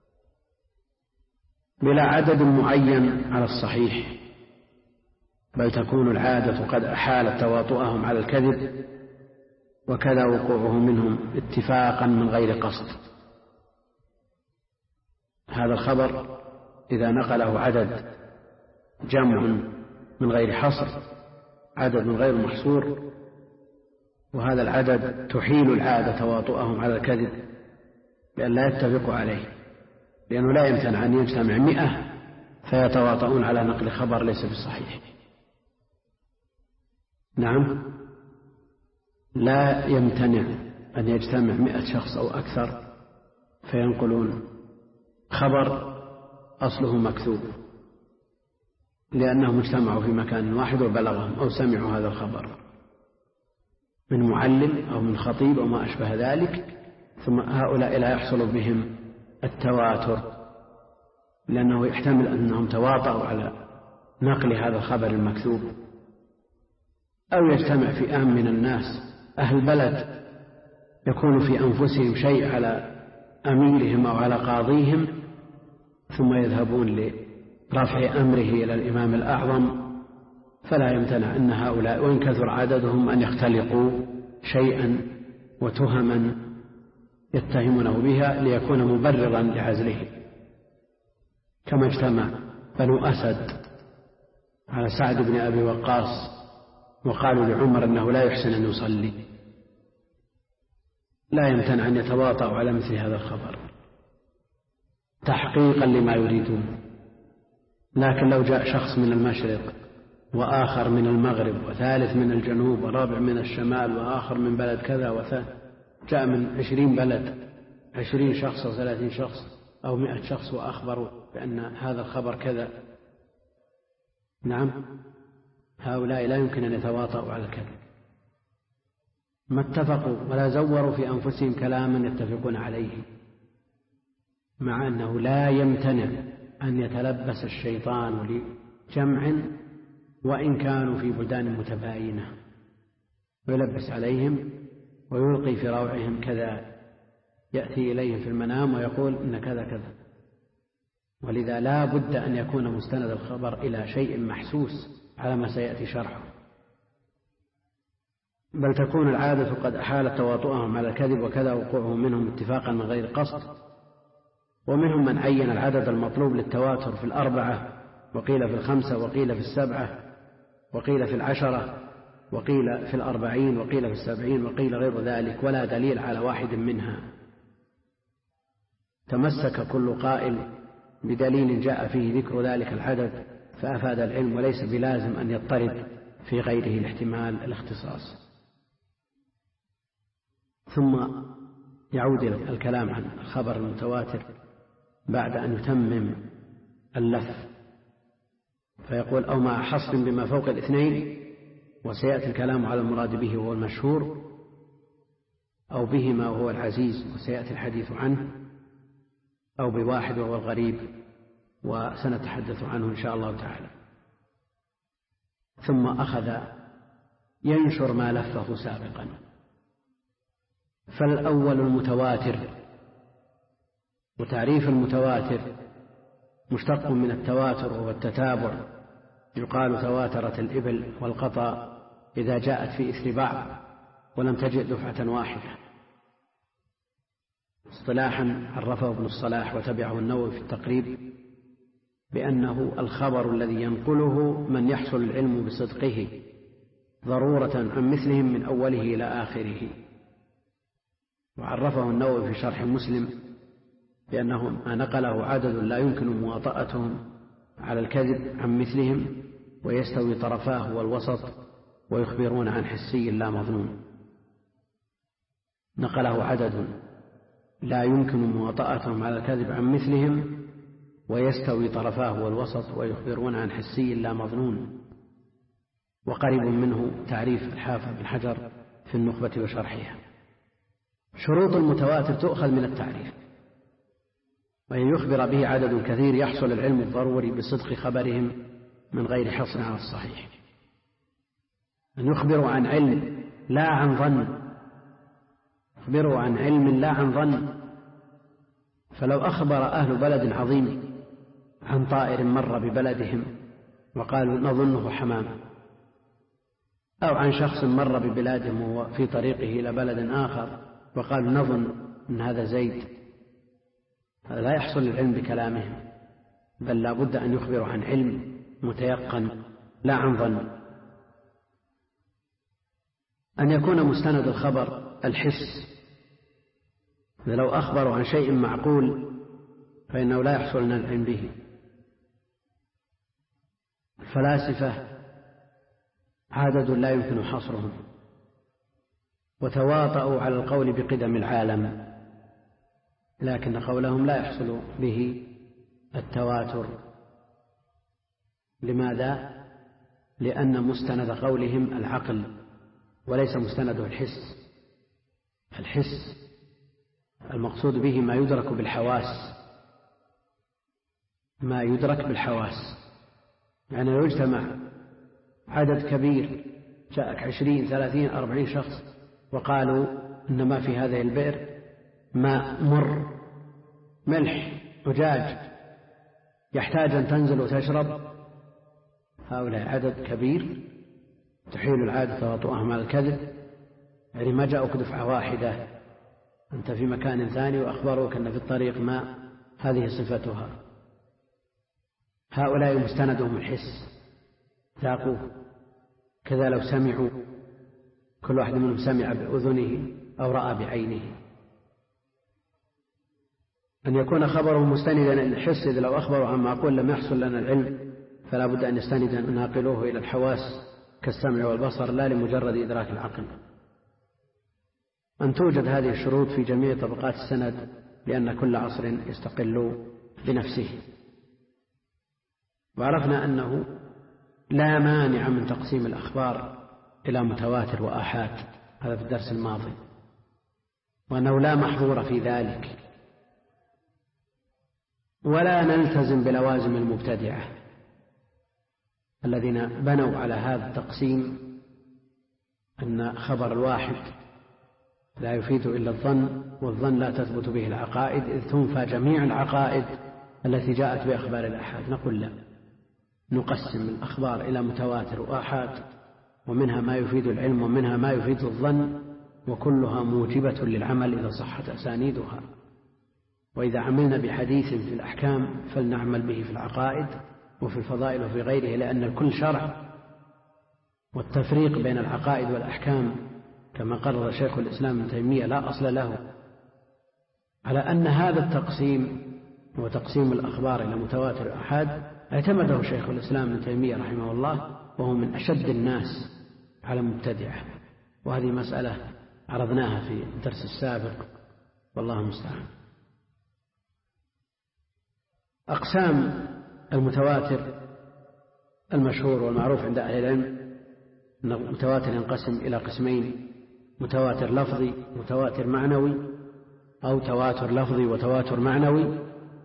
بلا عدد معين على الصحيح، بل تكون العادة قد أحالت تواطؤهم على الكذب، وكذا وقوعه منهم اتفاقا من غير قصد. هذا الخبر إذا نقله عدد جمع من غير حصر، عدد غير محصور، وهذا العدد تحيل العادة تواطؤهم على الكذب بأن لا يتفقوا عليه، لأنه لا يمتنع أن يجتمع 100 فيتواطؤون على نقل خبر ليس بالصحيح. نعم، لا يمتنع أن يجتمع 100 شخص أو أكثر فينقلون خبر أصله مكذوب، لأنهم اجتمعوا في مكان واحد وبلغهم أو سمعوا هذا الخبر من معلم أو من خطيب أو ما أشبه ذلك، ثم هؤلاء لا يحصل بهم التواتر، لأنه يحتمل أنهم تواطؤوا على نقل هذا الخبر المكذوب. أو يجتمع فئام من الناس أهل بلد يكون في أنفسهم شيء على أميرهم أو على قاضيهم، ثم يذهبون لرفع أمره إلى الإمام الأعظم، فلا يمتنع أن هؤلاء وإن كثر عددهم أن يختلقوا شيئا وتهما يتهمونه بها ليكون مبررا لعزله، كما اجتمع بنو أسد على سعد بن أبي وقاص وقالوا لعمر أنه لا يحسن أن يصلي. لا يمتنع أن يتواطؤوا على مثل هذا الخبر تحقيقا لما يريدون. لكن لو جاء شخص من المشرق وآخر من المغرب وثالث من الجنوب ورابع من الشمال وآخر من بلد كذا جاء من 20 بلد 20 شخص أو 30 شخص أو 100 شخص وأخبروا بأن هذا الخبر كذا، نعم، هؤلاء لا يمكن أن يتواطؤوا على الكذب، ما اتفقوا ولا زوروا في أنفسهم كلاما يتفقون عليه، مع أنه لا يمتنع أن يتلبس الشيطان لجمع وإن كانوا في بلدان متباينة ويلبس عليهم ويلقي في روعهم كذا، يأتي إليهم في المنام ويقول إن كذا كذا. ولذا لا بد أن يكون مستند الخبر إلى شيء محسوس على ما سيأتي شرحه، بل تكون العادة قد أحالت تواطؤهم على الكذب وكذا وقوعهم منهم اتفاقا من غير قصد. ومنهم من عين العدد المطلوب للتواتر في 4 وقيل في 5 وقيل في 7 وقيل في 10 وقيل في 40 وقيل في 70 وقيل غير ذلك، ولا دليل على واحد منها. تمسك كل قائل بدليل جاء فيه ذكر ذلك العدد فأفاد العلم، وليس بلازم أن يضطرد في غيره الاحتمال الاختصاص. ثم يعود الكلام عن الخبر المتواتر بعد أن يتمم اللف، فيقول أو مع حصر بما فوق 2، وسيأتي الكلام على المراد به وهو المشهور، أو بهما وهو العزيز وسيأتي الحديث عنه، أو بواحد وهو الغريب وسنتحدث عنه إن شاء الله تعالى. ثم أخذ ينشر ما لفه سابقا. فالأول المتواتر، وتعريف المتواتر مشتق من التواتر وهو التتابع، يقال تواترت الإبل والقطا إذا جاءت في إثر بعض ولم تجئ دفعة واحدة. اصطلاحا عرفه ابن الصلاح وتبعه النووي في التقريب بأنه الخبر الذي ينقله من يحصل العلم بصدقه ضرورة عن مثلهم من أوله إلى آخره. وعرفه النووي في شرح مسلم بأنه ما نقله عدد لا يمكن مواطأتهم على الكذب عن مثلهم، ويستوي طرفاه والوسط، ويخبرون عن حسي لا مظنون. نقله عدد لا يمكن مواطأتهم على الكذب عن مثلهم، ويستوي طرفاه والوسط، ويخبرون عن حسي لا مظنون. وقريب منه تعريف الحافظ بن حجر في النخبة وشرحها. شروط المتواتر تؤخذ من التعريف، وأن يخبر به عدد كثير يحصل العلم الضروري بصدق خبرهم من غير حصر على الصحيح. أن يخبروا عن علم لا عن ظن، يخبروا عن علم لا عن ظن. فلو أخبر أهل بلد عظيم عن طائر مر ببلدهم وقالوا نظنه حمام، أو عن شخص مر ببلادهم وهو في طريقه إلى بلد آخر وقالوا نظن أن هذا زيد، هذا لا يحصل العلم بكلامهم، بل لا بد أن يخبروا عن علم متيقن لا عن ظن. أن يكون مستند الخبر الحس، لو أخبروا عن شيء معقول فإنه لا يحصل لنا العلم به. الفلاسفة عدد لا يمكن حصرهم، وتواطؤوا على القول بقدم العالم، لكن قولهم لا يحصل به التواتر. لماذا؟ لأن مستند قولهم العقل وليس مستنده الحس. الحس المقصود به ما يدرك بالحواس، ما يدرك بالحواس. يعني لو اجتمع عدد كبير، جاءك 20 30 40 شخص وقالوا إن ما في هذه البئر ماء مر ملح أجاج يحتاج أن تنزل وتشرب، هؤلاء عدد كبير تحيل العادة تواطؤهم على الكذب. يعني ما جاءوك دفعة واحدة، أنت في مكان ثاني وأخبروك أن في الطريق ماء، هذه صفتها. هؤلاء مستندهم الحس، ذاقوه. كذا لو سمعوا، كل واحد منهم سمع بأذنه أو رأى بعينه. أن يكون خبره مستندا الحس، إذا لو أخبروا عن معقول لم يحصل لنا العلم فلا بد أن يستند ناقلوه إلى الحواس كالسمع والبصر، لا لمجرد إدراك العقل. أن توجد هذه الشروط في جميع طبقات السند، لأن كل عصر يستقل بنفسه. وعرفنا أنه لا مانع من تقسيم الأخبار إلى متواتر وآحاد، هذا في الدرس الماضي، وأنه لا محظور في ذلك، ولا نلتزم بلوازم المبتدعة الذين بنوا على هذا التقسيم أن خبر الواحد لا يفيد إلا الظن، والظن لا تثبت به العقائد، إذ تنفى جميع العقائد التي جاءت بأخبار الآحاد. نقول لا، نقسم الأخبار إلى متواتر وآحاد، ومنها ما يفيد العلم ومنها ما يفيد الظن، وكلها موجبة للعمل إذا صحت أسانيدها. وإذا عملنا بحديث في الأحكام فلنعمل به في العقائد وفي الفضائل وفي غيره، لأن الكل شرع. والتفريق بين العقائد والأحكام كما قرر شيخ الإسلام ابن تيمية لا أصل له، على أن هذا التقسيم هو تقسيم الأخبار إلى متواتر وآحاد اعتمده شيخ الإسلام ابن تيمية رحمه الله، وهو من أشد الناس على المبتدعة. وهذه مسألة عرضناها في الدرس السابق، والله المستعان. أقسام المتواتر المشهور والمعروف عند أهل العلم أن المتواتر ينقسم إلى قسمين: متواتر لفظي ومتواتر معنوي، أو تواتر لفظي وتواتر معنوي.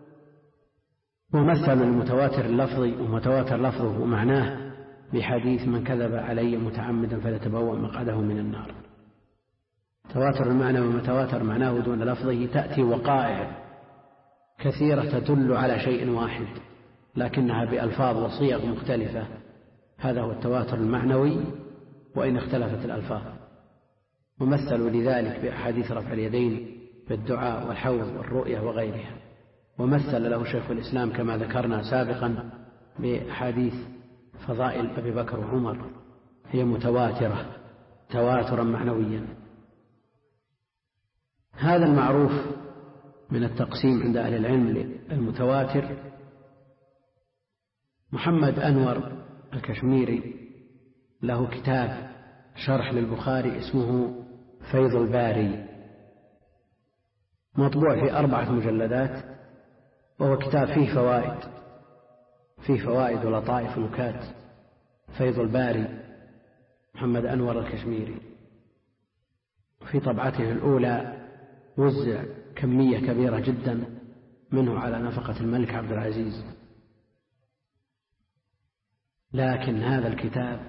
ومثل المتواتر اللفظي ومتواتر لفظه ومعناه بحديث: من كذب علي متعمدا فليتبوأ مقعده من النار. تواتر المعنوي ومتواتر معناه دون لفظه تأتي وقائع كثيرة تدل على شيء واحد لكنها بألفاظ وصيغ مختلفة، هذا هو التواتر المعنوي وإن اختلفت الألفاظ. ومثلوا لذلك بأحاديث رفع اليدين بالدعاء والحوض والرؤية وغيرها. ومثل له شيخ الإسلام كما ذكرنا سابقا بأحاديث فضائل أبي بكر وعمر، هي متواترة تواترا معنويا. هذا المعروف من التقسيم عند أهل العلم للمتواتر. محمد أنور الكشميري له كتاب شرح للبخاري اسمه فيض الباري، مطبوع في 4 مجلدات، وهو كتاب فيه فوائد ولطائف ونكات. فيض الباري محمد أنور الكشميري. في طبعته الأولى وزع كمية كبيرة جدا منه على نفقة الملك عبد العزيز، لكن هذا الكتاب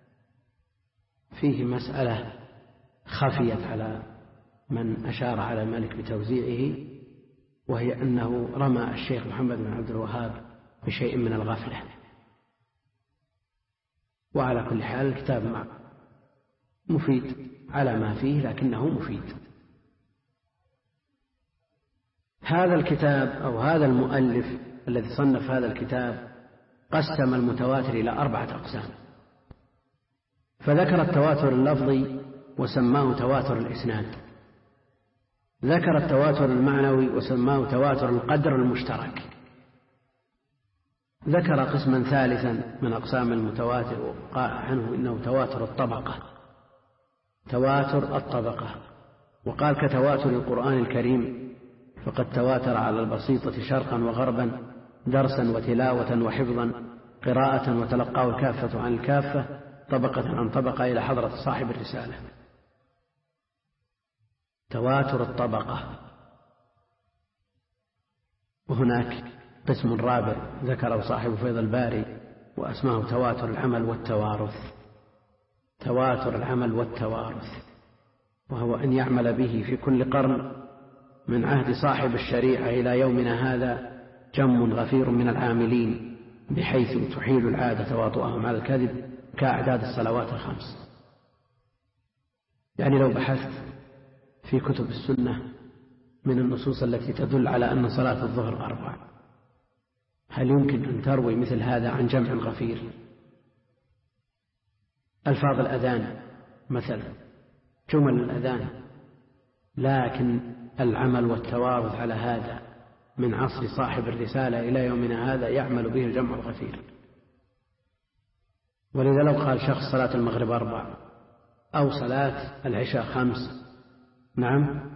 فيه مسألة خفيت على من أشار على الملك بتوزيعه، وهي أنه رمى الشيخ محمد بن عبد الوهاب بشيء من الغفلة. وعلى كل حال الكتاب مفيد على ما فيه، لكنه مفيد. هذا الكتاب أو هذا المؤلف الذي صنف هذا الكتاب قسم المتواتر إلى 4 أقسام، فذكر التواتر اللفظي وسماه تواتر الإسناد، ذكر التواتر المعنوي وسماه تواتر القدر المشترك، ذكر قسما ثالثا من أقسام المتواتر وقال عنه إنه تواتر الطبقة، تواتر الطبقة، وقال كتواتر القرآن الكريم فقد تواتر على البسيطة شرقا وغربا، درسا وتلاوة وحفظا، قراءة وتلقاه الكافة عن الكافة، طبقة عن طبقة إلى حضرة صاحب الرسالة. تواتر الطبقة. وهناك قسم رابع ذكره صاحب فيض الباري وأسماه تواتر العمل والتوارث. تواتر العمل والتوارث، وهو أن يعمل به في كل قرن من عهد صاحب الشريعة إلى يومنا هذا جم غفير من العاملين، بحيث تحيل العادة تواطؤهم على الكذب كأعداد الصلوات ال5. يعني لو بحثت في كتب السنة من النصوص التي تدل على أن صلاة الظهر 4، هل يمكن أن تروي مثل هذا عن جمع غفير؟ ألفاظ الأذان مثلا، جمل الأذان، لكن العمل والتوارث على هذا من عصر صاحب الرسالة إلى يومنا هذا يعمل به الجمع الغفير. ولذا لو قال شخص صلاة المغرب 4 أو صلاة العشاء 5، نعم،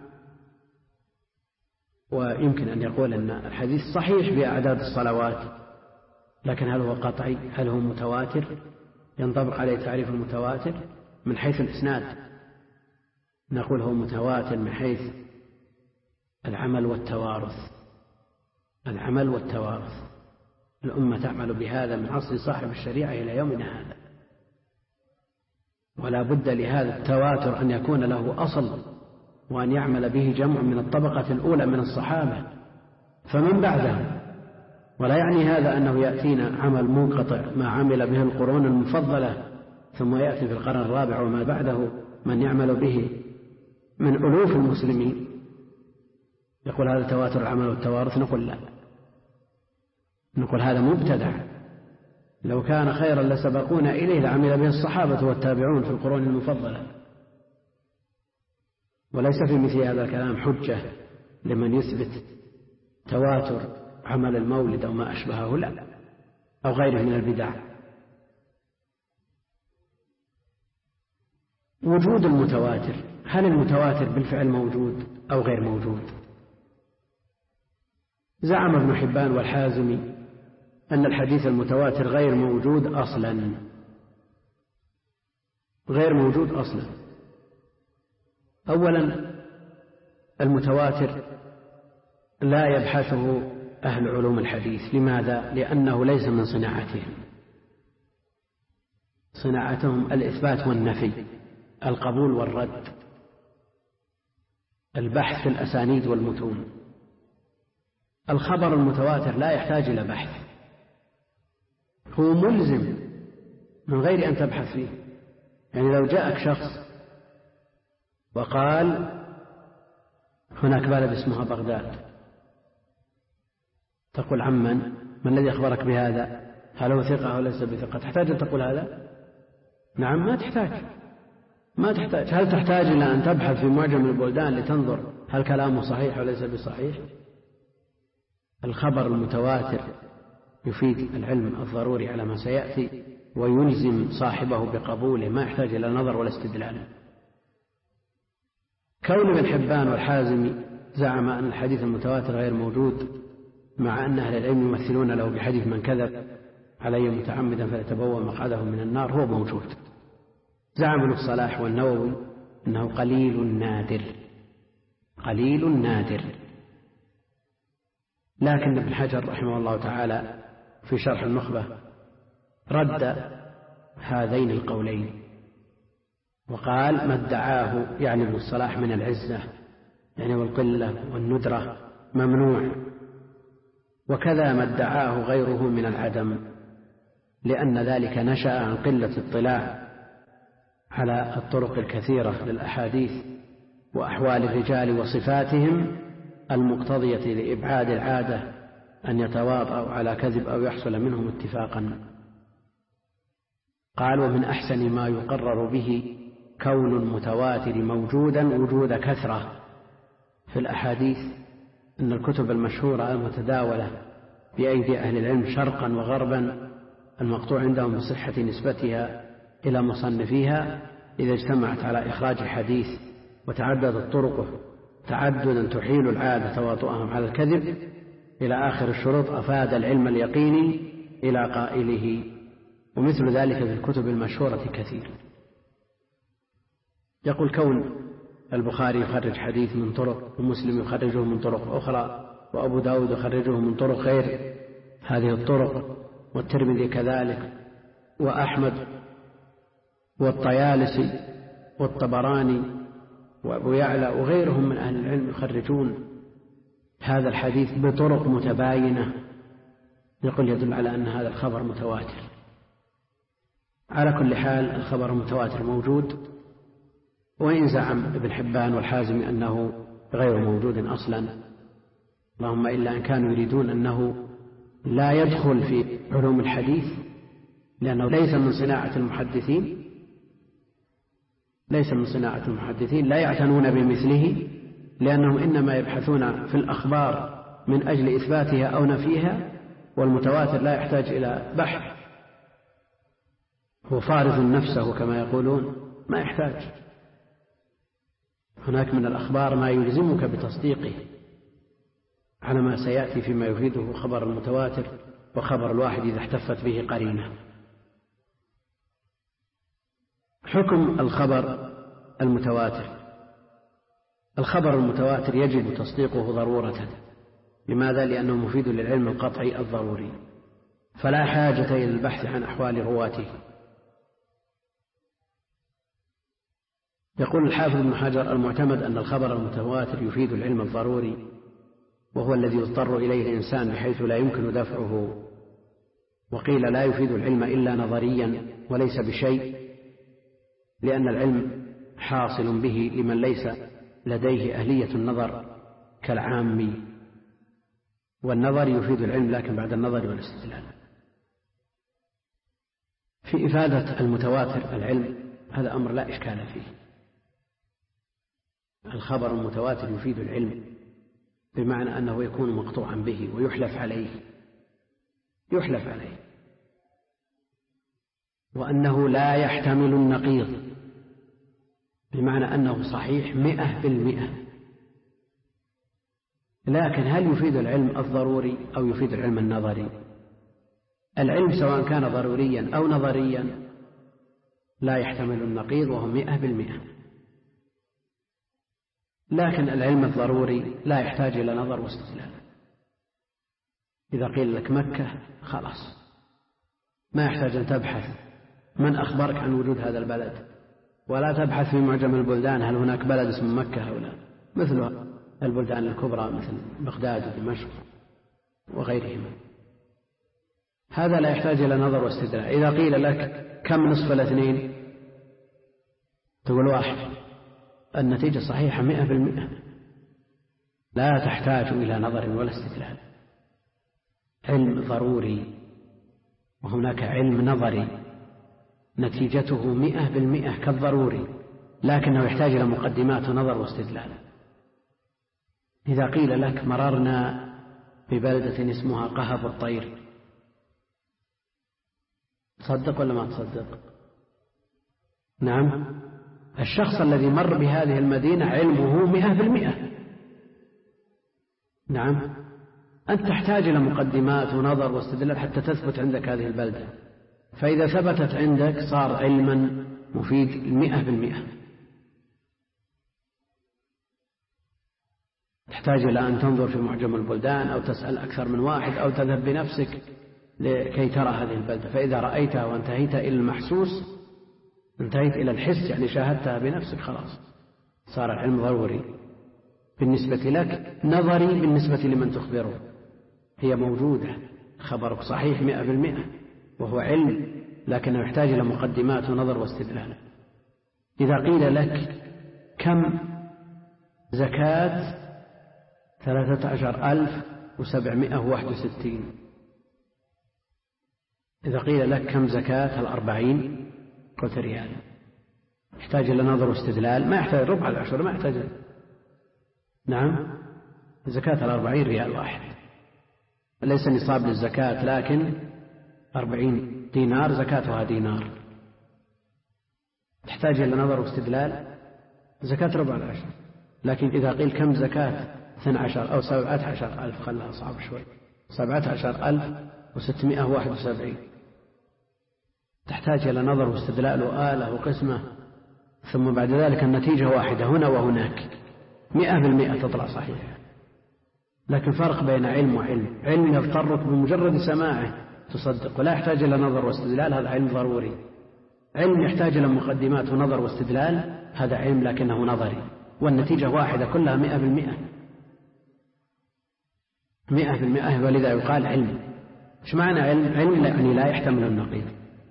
ويمكن أن يقول أن الحديث صحيح بأعداد الصلوات، لكن هل هو قطعي؟ هل هو متواتر؟ ينطبق عليه تعريف المتواتر من حيث الإسناد، نقول هو متواتر من حيث العمل والتوارث. العمل والتوارث، الأمة تعمل بهذا من عصر صاحب الشريعة إلى يومنا هذا، ولا بد لهذا التواتر أن يكون له أصل، وأن يعمل به جمع من الطبقة الأولى من الصحابة فمن بعدهم. ولا يعني هذا أنه يأتينا عمل منقطع ما عمل به القرون المفضلة، ثم يأتي في القرن الرابع وما بعده من يعمل به من ألوف المسلمين، يقول هذا تواتر العمل والتوارث. نقول لا، نقول هذا مبتدع، لو كان خيرا لسبقونا إليه لعمل به الصحابة والتابعون في القرون المفضلة. وليس في مثل هذا الكلام حجة لمن يثبت تواتر عمل المولد أو ما أشبهه، لا، أو غيره من البدع. وجود المتواتر، هل المتواتر بالفعل موجود أو غير موجود؟ زعم ابن حبان والحازمي أن الحديث المتواتر غير موجود أصلا، غير موجود أصلا. أولا، المتواتر لا يبحثه أهل علوم الحديث. لماذا؟ لأنه ليس من صناعتهم. صناعتهم الإثبات والنفي، القبول والرد، البحث في الأسانيد والمتون. الخبر المتواتر لا يحتاج إلى بحث، هو ملزم من غير أن تبحث فيه. يعني لو جاءك شخص وقال هناك بلد اسمها بغداد، تقول عمن؟ من الذي أخبرك بهذا؟ هل هو ثقة أو ليس بثقة؟ تحتاج أن تقول هذا؟ نعم، ما تحتاج. هل تحتاج إلى أن تبحث في معجم البلدان لتنظر هل كلامه صحيح أو ليس بصحيح؟ الخبر المتواتر يفيد العلم الضروري على ما سيأتي، ويلزم صاحبه بقبوله، ما يحتاج إلى نظر ولا استدلال. كون ابن حبان والحازمي زعم أن الحديث المتواتر غير موجود، مع أن أهل العلم يمثلون له بحديث من كذب علي متعمدا فليتبوأ مقعده من النار، هو موجود. زعم ابن الصلاح والنووي أنه قليل نادر، قليل نادر. لكن ابن حجر رحمه الله تعالى في شرح النخبة رد هذين القولين وقال ما ادعاه يعني ابن الصلاح من العزة يعني والقلة والندرة ممنوع، وكذا ما ادعاه غيره من العدم، لأن ذلك نشأ عن قلة اطلاع على الطرق الكثيرة للأحاديث وأحوال الرجال وصفاتهم المقتضية لإبعاد العادة أن يتواطؤوا على كذب أو يحصل منهم اتفاقا. قال: ومن أحسن ما يقرر به كون المتواتر موجودا وجود كثرة في الأحاديث أن الكتب المشهورة المتداولة بأيدي أهل العلم شرقا وغربا المقطوع عندهم بصحة نسبتها إلى مصنفيها إذا اجتمعت على إخراج حديث وتعددت طرقه تعددا تحيل العادة تواطؤهم على الكذب إلى آخر الشروط أفاد العلم اليقيني إلى قائله. ومثل ذلك في الكتب المشهورة كثير. يقول: كون البخاري يخرج حديث من طرق ومسلم يخرجه من طرق أخرى وأبو داود يخرجه من طرق غير هذه الطرق والترمذي كذلك وأحمد والطيالسي والطبراني وأبو يعلى وغيرهم من أهل العلم يخرجون هذا الحديث بطرق متباينة، يقول يدل على أن هذا الخبر متواتر. على كل حال الخبر المتواتر موجود، وإن زعم ابن حبان والحازمي أنه غير موجود أصلا، اللهم إلا أن كانوا يريدون أنه لا يدخل في علوم الحديث لأنه ليس من صناعة المحدثين لا يعتنون بمثله، لأنهم إنما يبحثون في الأخبار من أجل إثباتها أو نفيها، والمتواتر لا يحتاج إلى بحث، هو فارض نفسه كما يقولون، ما يحتاج. هناك من الأخبار ما يلزمك بتصديقه على ما سيأتي فيما يفيده خبر المتواتر وخبر الواحد إذا احتفت به قرينة. حكم الخبر المتواتر: الخبر المتواتر يجب تصديقه ضرورة. لماذا؟ لأنه مفيد للعلم القطعي الضروري، فلا حاجة إلى البحث عن أحوال رواته. يقول الحافظ ابن حجر: المعتمد أن الخبر المتواتر يفيد العلم الضروري، وهو الذي يضطر إليه الإنسان بحيث لا يمكن دفعه. وقيل لا يفيد العلم إلا نظريا وليس بشيء، لأن العلم حاصل به لمن ليس لديه أهلية النظر كالعامي، والنظر يفيد العلم لكن بعد النظر والاستدلال. في إفادة المتواتر العلم هذا أمر لا إشكال فيه. الخبر المتواتر يفيد العلم بمعنى أنه يكون مقطوعا به ويحلف عليه وأنه لا يحتمل النقيض، بمعنى أنه صحيح 100%. لكن هل يفيد العلم الضروري أو يفيد العلم النظري؟ العلم سواء كان ضروريا أو نظريا لا يحتمل النقيض وهو 100%. لكن العلم الضروري لا يحتاج إلى نظر واستدلال. إذا قيل لك مكة خلاص ما يحتاج أن تبحث من أخبرك عن وجود هذا البلد، ولا تبحث في معجم البلدان هل هناك بلد اسمه مكة أو لا، مثل البلدان الكبرى مثل بغداد ودمشق وغيرهما. هذا لا يحتاج إلى نظر واستدلال. إذا قيل لك كم نصف الاثنين تقول 1، النتيجة صحيحة 100%، لا تحتاج إلى نظر ولا استدلال. علم ضروري وهناك علم نظري نتيجته 100% كالضروري، لكنه يحتاج إلى مقدمات ونظر واستدلال. إذا قيل لك مررنا ببلدة اسمها قهب الطير، تصدق ولا ما تصدق؟ نعم، الشخص الذي مر بهذه المدينة علمه 100%. نعم، أنت تحتاج إلى مقدمات ونظر واستدلال حتى تثبت عندك هذه البلدة، فإذا ثبتت عندك صار علما مفيد 100%. تحتاج إلى أن تنظر في معجم البلدان أو تسأل أكثر من واحد أو تذهب بنفسك لكي ترى هذه البلدة، فإذا رأيتها وانتهيت إلى المحسوس، انتهيت إلى الحس، يعني شاهدتها بنفسك، خلاص صار العلم ضروري بالنسبة لك، نظري بالنسبة لمن تخبره. هي موجودة، خبرك صحيح 100% وهو علم، لكنه يحتاج إلى مقدمات ونظر واستدلال. إذا قيل لك كم زكاة 13,000 761. إذا قيل لك كم زكاة 40 قلت ريال، يحتاج إلى نظر واستدلال، ما يحتاج ربع العشر، ما يحتاج. نعم، زكاة 40 ريال واحد، ليس نصاب للزكاة، لكن 40 دينار زكاتها دينار، تحتاج إلى نظر واستدلال، زكاة ربع العشر. لكن إذا قيل كم زكاة 12 أو 17,000، خلها صعب شوي، 17,671، تحتاج إلى نظر واستدلال وآلة وقسمة، ثم بعد ذلك النتيجة واحدة هنا وهناك، 100% تطلع صحيحة. لكن فرق بين علم وعلم، علم يضطرك بمجرد سماعه تصدق ولا يحتاج إلى نظر واستدلال، هذا علم ضروري. علم يحتاج إلى مقدمات ونظر واستدلال، هذا علم لكنه نظري، والنتيجة واحدة كلها 100%. ولذا يقال علم. ايش معنى علم؟ علم يعني لا يحتمل النقيض.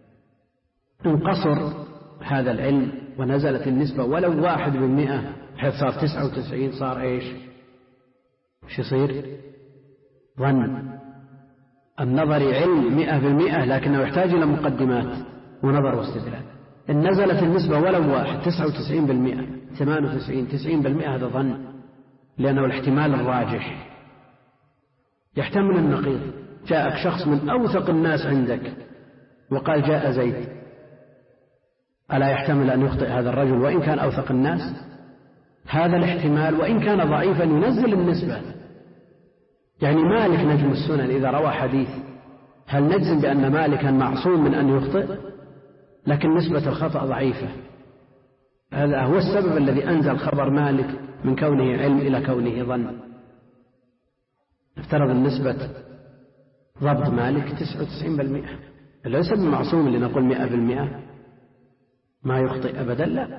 انقصر هذا العلم ونزلت النسبة ولو 1%، حيث صار 99، صار ايش يصير؟ ظن. النظري علم 100%، لكنه يحتاج إلى مقدمات ونظر واستدلال. إن نزلت النسبة ولو 1، 99%، 98، 90%، هذا ظن، لأنه الاحتمال الراجح يحتمل النقيض. جاءك شخص من أوثق الناس عندك وقال جاء زيد، ألا يحتمل أن يخطئ هذا الرجل وإن كان أوثق الناس؟ هذا الاحتمال وإن كان ضعيفا ينزل النسبة. يعني مالك نجم السنن إذا روى حديث، هل نجزم بأن مالكا معصوم من أن يخطئ؟ لكن نسبة الخطأ ضعيفة. هذا هو السبب الذي أنزل خبر مالك من كونه علم إلى كونه ظن. افترض النسبة ضبط مالك 99%، ليس بمعصوم لنقول 100% ما يخطئ أبدا، لا.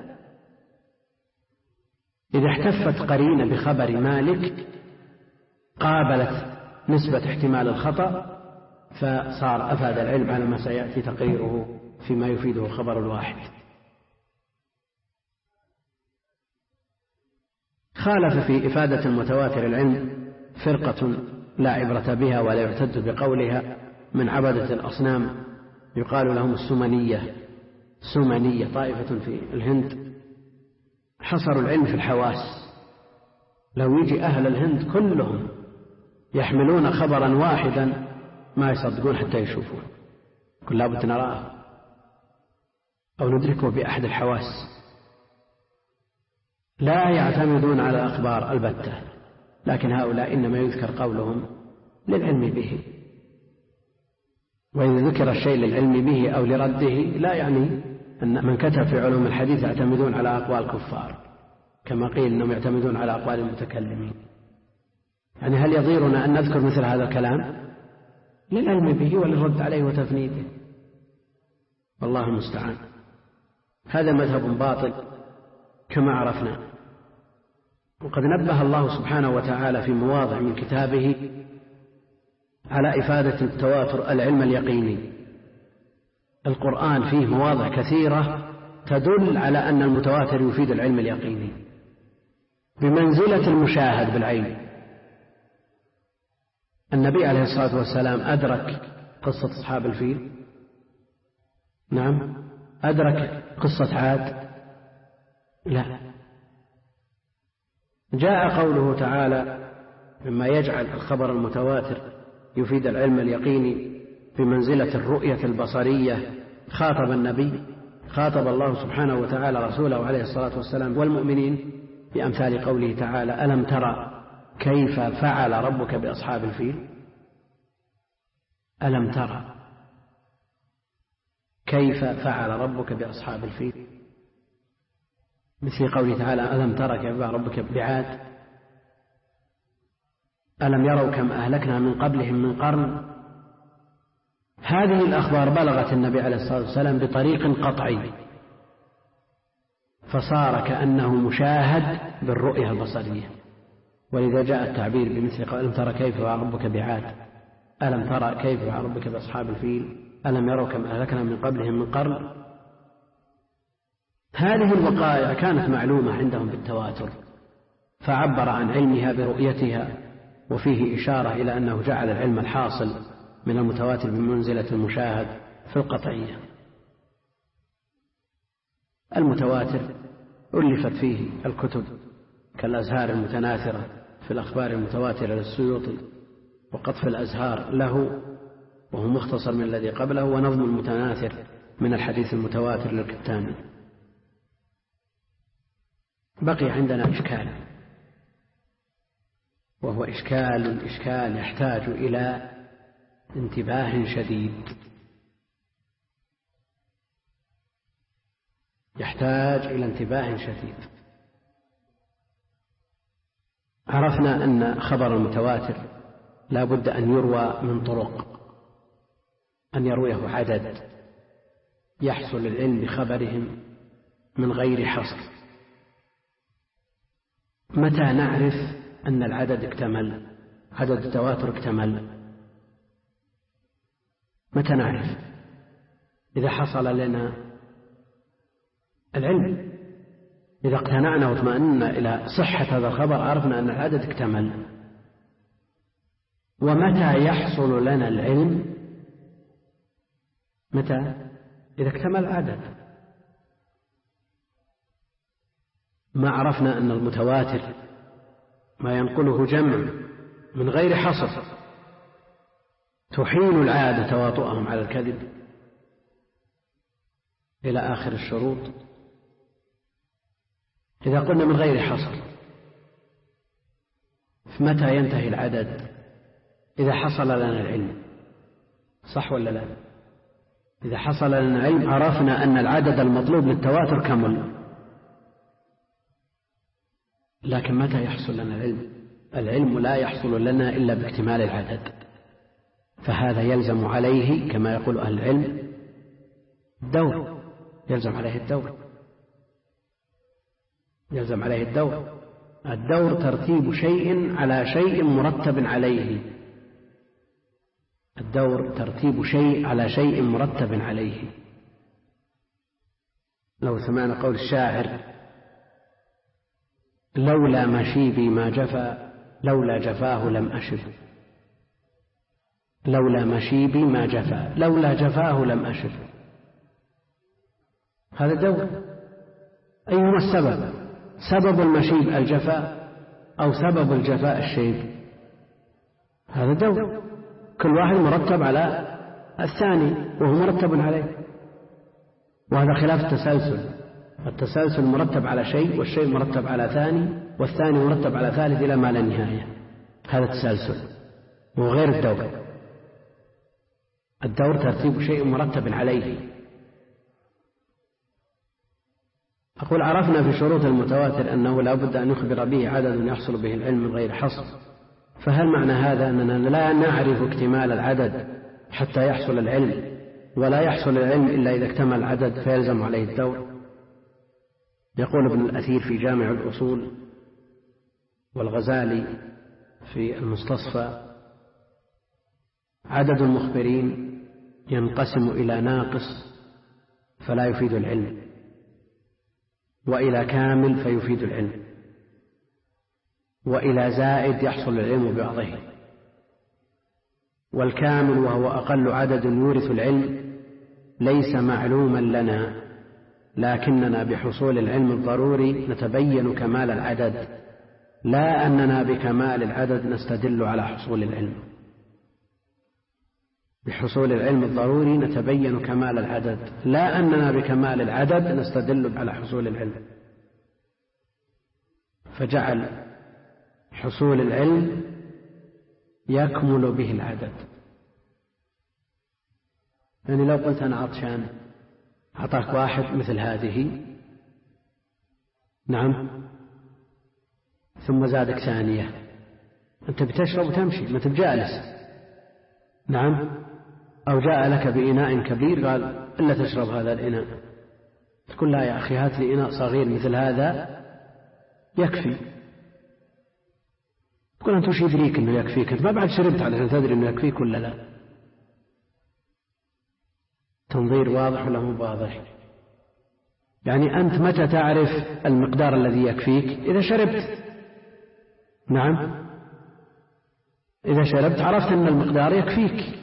إذا احتفت قرينة بخبر مالك قابلت نسبة احتمال الخطأ، فصار أفاد العلم على ما سيأتي تقريره فيما يفيده خبر الواحد. خالف في إفادة المتواتر العلم فرقة لا عبرة بها ولا يعتد بقولها من عبدة الأصنام، يقال لهم السمنية، طائفة في الهند حصروا العلم في الحواس. لو يجي أهل الهند كلهم يحملون خبرا واحدا ما يصدقون حتى يشوفون، كل لابد نراه أو ندركه بأحد الحواس. لا يعتمدون على الأخبار البتة، لكن هؤلاء إنما يذكر قولهم للعلم به، وإذا ذكر الشيء للعلم به أو لرده لا يعني أن من كتب في علوم الحديث يعتمدون على أقوال الكفار، كما قيل أنهم يعتمدون على أقوال المتكلمين. يعني هل يضيرنا أن نذكر مثل هذا الكلام؟ للعلم به وللرد عليه وتفنيده، والله المستعان. هذا مذهب باطل كما عرفنا، وقد نبه الله سبحانه وتعالى في مواضع من كتابه على إفادة التواتر العلم اليقيني. القرآن فيه مواضع كثيرة تدل على أن المتواتر يفيد العلم اليقيني بمنزلة المشاهد بالعين. النبي عليه الصلاة والسلام أدرك قصة أصحاب الفيل؟ نعم. أدرك قصة عاد؟ لا. جاء قوله تعالى مما يجعل الخبر المتواتر يفيد العلم اليقيني بمنزلة الرؤية البصرية. خاطب النبي، خاطب الله سبحانه وتعالى رسوله عليه الصلاة والسلام والمؤمنين بأمثال قوله تعالى ألم ترى كيف فعل ربك بأصحاب الفيل؟ ألم ترى كيف فعل ربك بأصحاب الفيل؟ مثل قوله تعالى ألم ترى كيف فعل ربك بعاد؟ ألم يروا كم أهلكنا من قبلهم من قرن؟ هذه الأخبار بلغت النبي عليه الصلاة والسلام بطريق قطعي، فصار كأنه مشاهد بالرؤية البصرية. ولذا جاء التعبير بمثل ألم ترى كيف فعل ربك بعاد، ألم ترى كيف فعل ربك بأصحاب الفيل، ألم يروا كم أهلكنا من قبلهم من قرن. هذه الوقائع كانت معلومة عندهم بالتواتر، فعبر عن علمها برؤيتها وفيه إشارة إلى أنه جعل العلم الحاصل من المتواتر بمنزلة المشاهد في القطعية. المتواتر ألفت فيه الكتب كالأزهار المتناثرة في الأخبار المتواترة للسيوطي، وقطف الأزهار له وهو مختصر من الذي قبله، ونظم المتناثر من الحديث المتواتر للكتاني. بقي عندنا إشكال، وهو إشكال يحتاج إلى انتباه شديد، يحتاج إلى انتباه شديد. عرفنا أن خبر المتواتر لا بد أن يروى من طرق، أن يرويه عدد يحصل العلم بخبرهم من غير حصر. متى نعرف أن العدد اكتمل، عدد التواتر اكتمل؟ متى نعرف؟ إذا حصل لنا العلم، إذا اقتنعنا واطمأننا إلى صحة هذا الخبر عرفنا أن العدد اكتمل. ومتى يحصل لنا العلم؟ متى؟ إذا اكتمل العدد. ما عرفنا أن المتواتر ما ينقله جمع من غير حصر تحيل العادة تواطؤهم على الكذب إلى آخر الشروط. إذا قلنا من غير حصر، فمتى ينتهي العدد؟ إذا حصل لنا العلم، صح ولا لا؟ إذا حصل لنا العلم عرفنا أن العدد المطلوب للتواتر كمل. لكن متى يحصل لنا العلم؟ العلم لا يحصل لنا إلا باكتمال العدد، فهذا يلزم عليه كما يقول أهل العلم الدور، يلزم عليه الدور، يلزم عليه الدور. الدور ترتيب شيء على شيء مرتب عليه، الدور ترتيب شيء على شيء مرتب عليه. لو سمعنا قول الشاعر: لولا مشيبي ما جفا لولا جفاه لم أشب، لولا مشيبي ما جفا لولا جفاه لم أشب. هذا دور. أيهما السبب؟ سبب المشيب الجفاء أو سبب الجفاء الشيب؟ هذا دور، كل واحد مرتب على الثاني وهو مرتب عليه، وهذا خلاف التسلسل. التسلسل مرتب على شيء، والشيء مرتب على ثاني، والثاني مرتب على ثالث إلى ما لا نهاية. هذا التسلسل وغير الدور. الدور ترتيب شيء مرتب عليه. أقول عرفنا في شروط المتواتر أنه لا بد أن يخبر به عدد يحصل به العلم من غير حصر، فهل معنى هذا أننا لا نعرف اكتمال العدد حتى يحصل العلم، ولا يحصل العلم إلا إذا اكتمل العدد فيلزم عليه الدور؟ يقول ابن الأثير في جامع الأصول، والغزالي في المستصفى: عدد المخبرين ينقسم إلى ناقص فلا يفيد العلم، وإلى كامل فيفيد العلم، وإلى زائد يحصل العلم ببعضه. والكامل وهو أقل عدد يورث العلم ليس معلوما لنا، لكننا بحصول العلم الضروري نتبين كمال العدد، لا أننا بكمال العدد نستدل على حصول العلم. بحصول العلم الضروري نتبين كمال العدد، لا أننا بكمال العدد نستدل على حصول العلم. فجعل حصول العلم يكمل به العدد. يعني لو قلت أنا عطشان، أعطاك واحد مثل هذه، نعم، ثم زادك ثانية، أنت بتشرب وتمشي، ما تبجالس، نعم. أو جاء لك بإناء كبير قال: إلا تشرب هذا الإناء، تقول: لا يا أخي، هات لي إناء صغير مثل هذا يكفي. تقول: أنت وش يدريك أنه يكفيك؟ أنت ما بعد شربت علشان تدري أنه يكفيك ولا لا. تنظير واضح ولا مو واضح؟ يعني أنت متى تعرف المقدار الذي يكفيك؟ إذا شربت، نعم. إذا شربت عرفت أن المقدار يكفيك.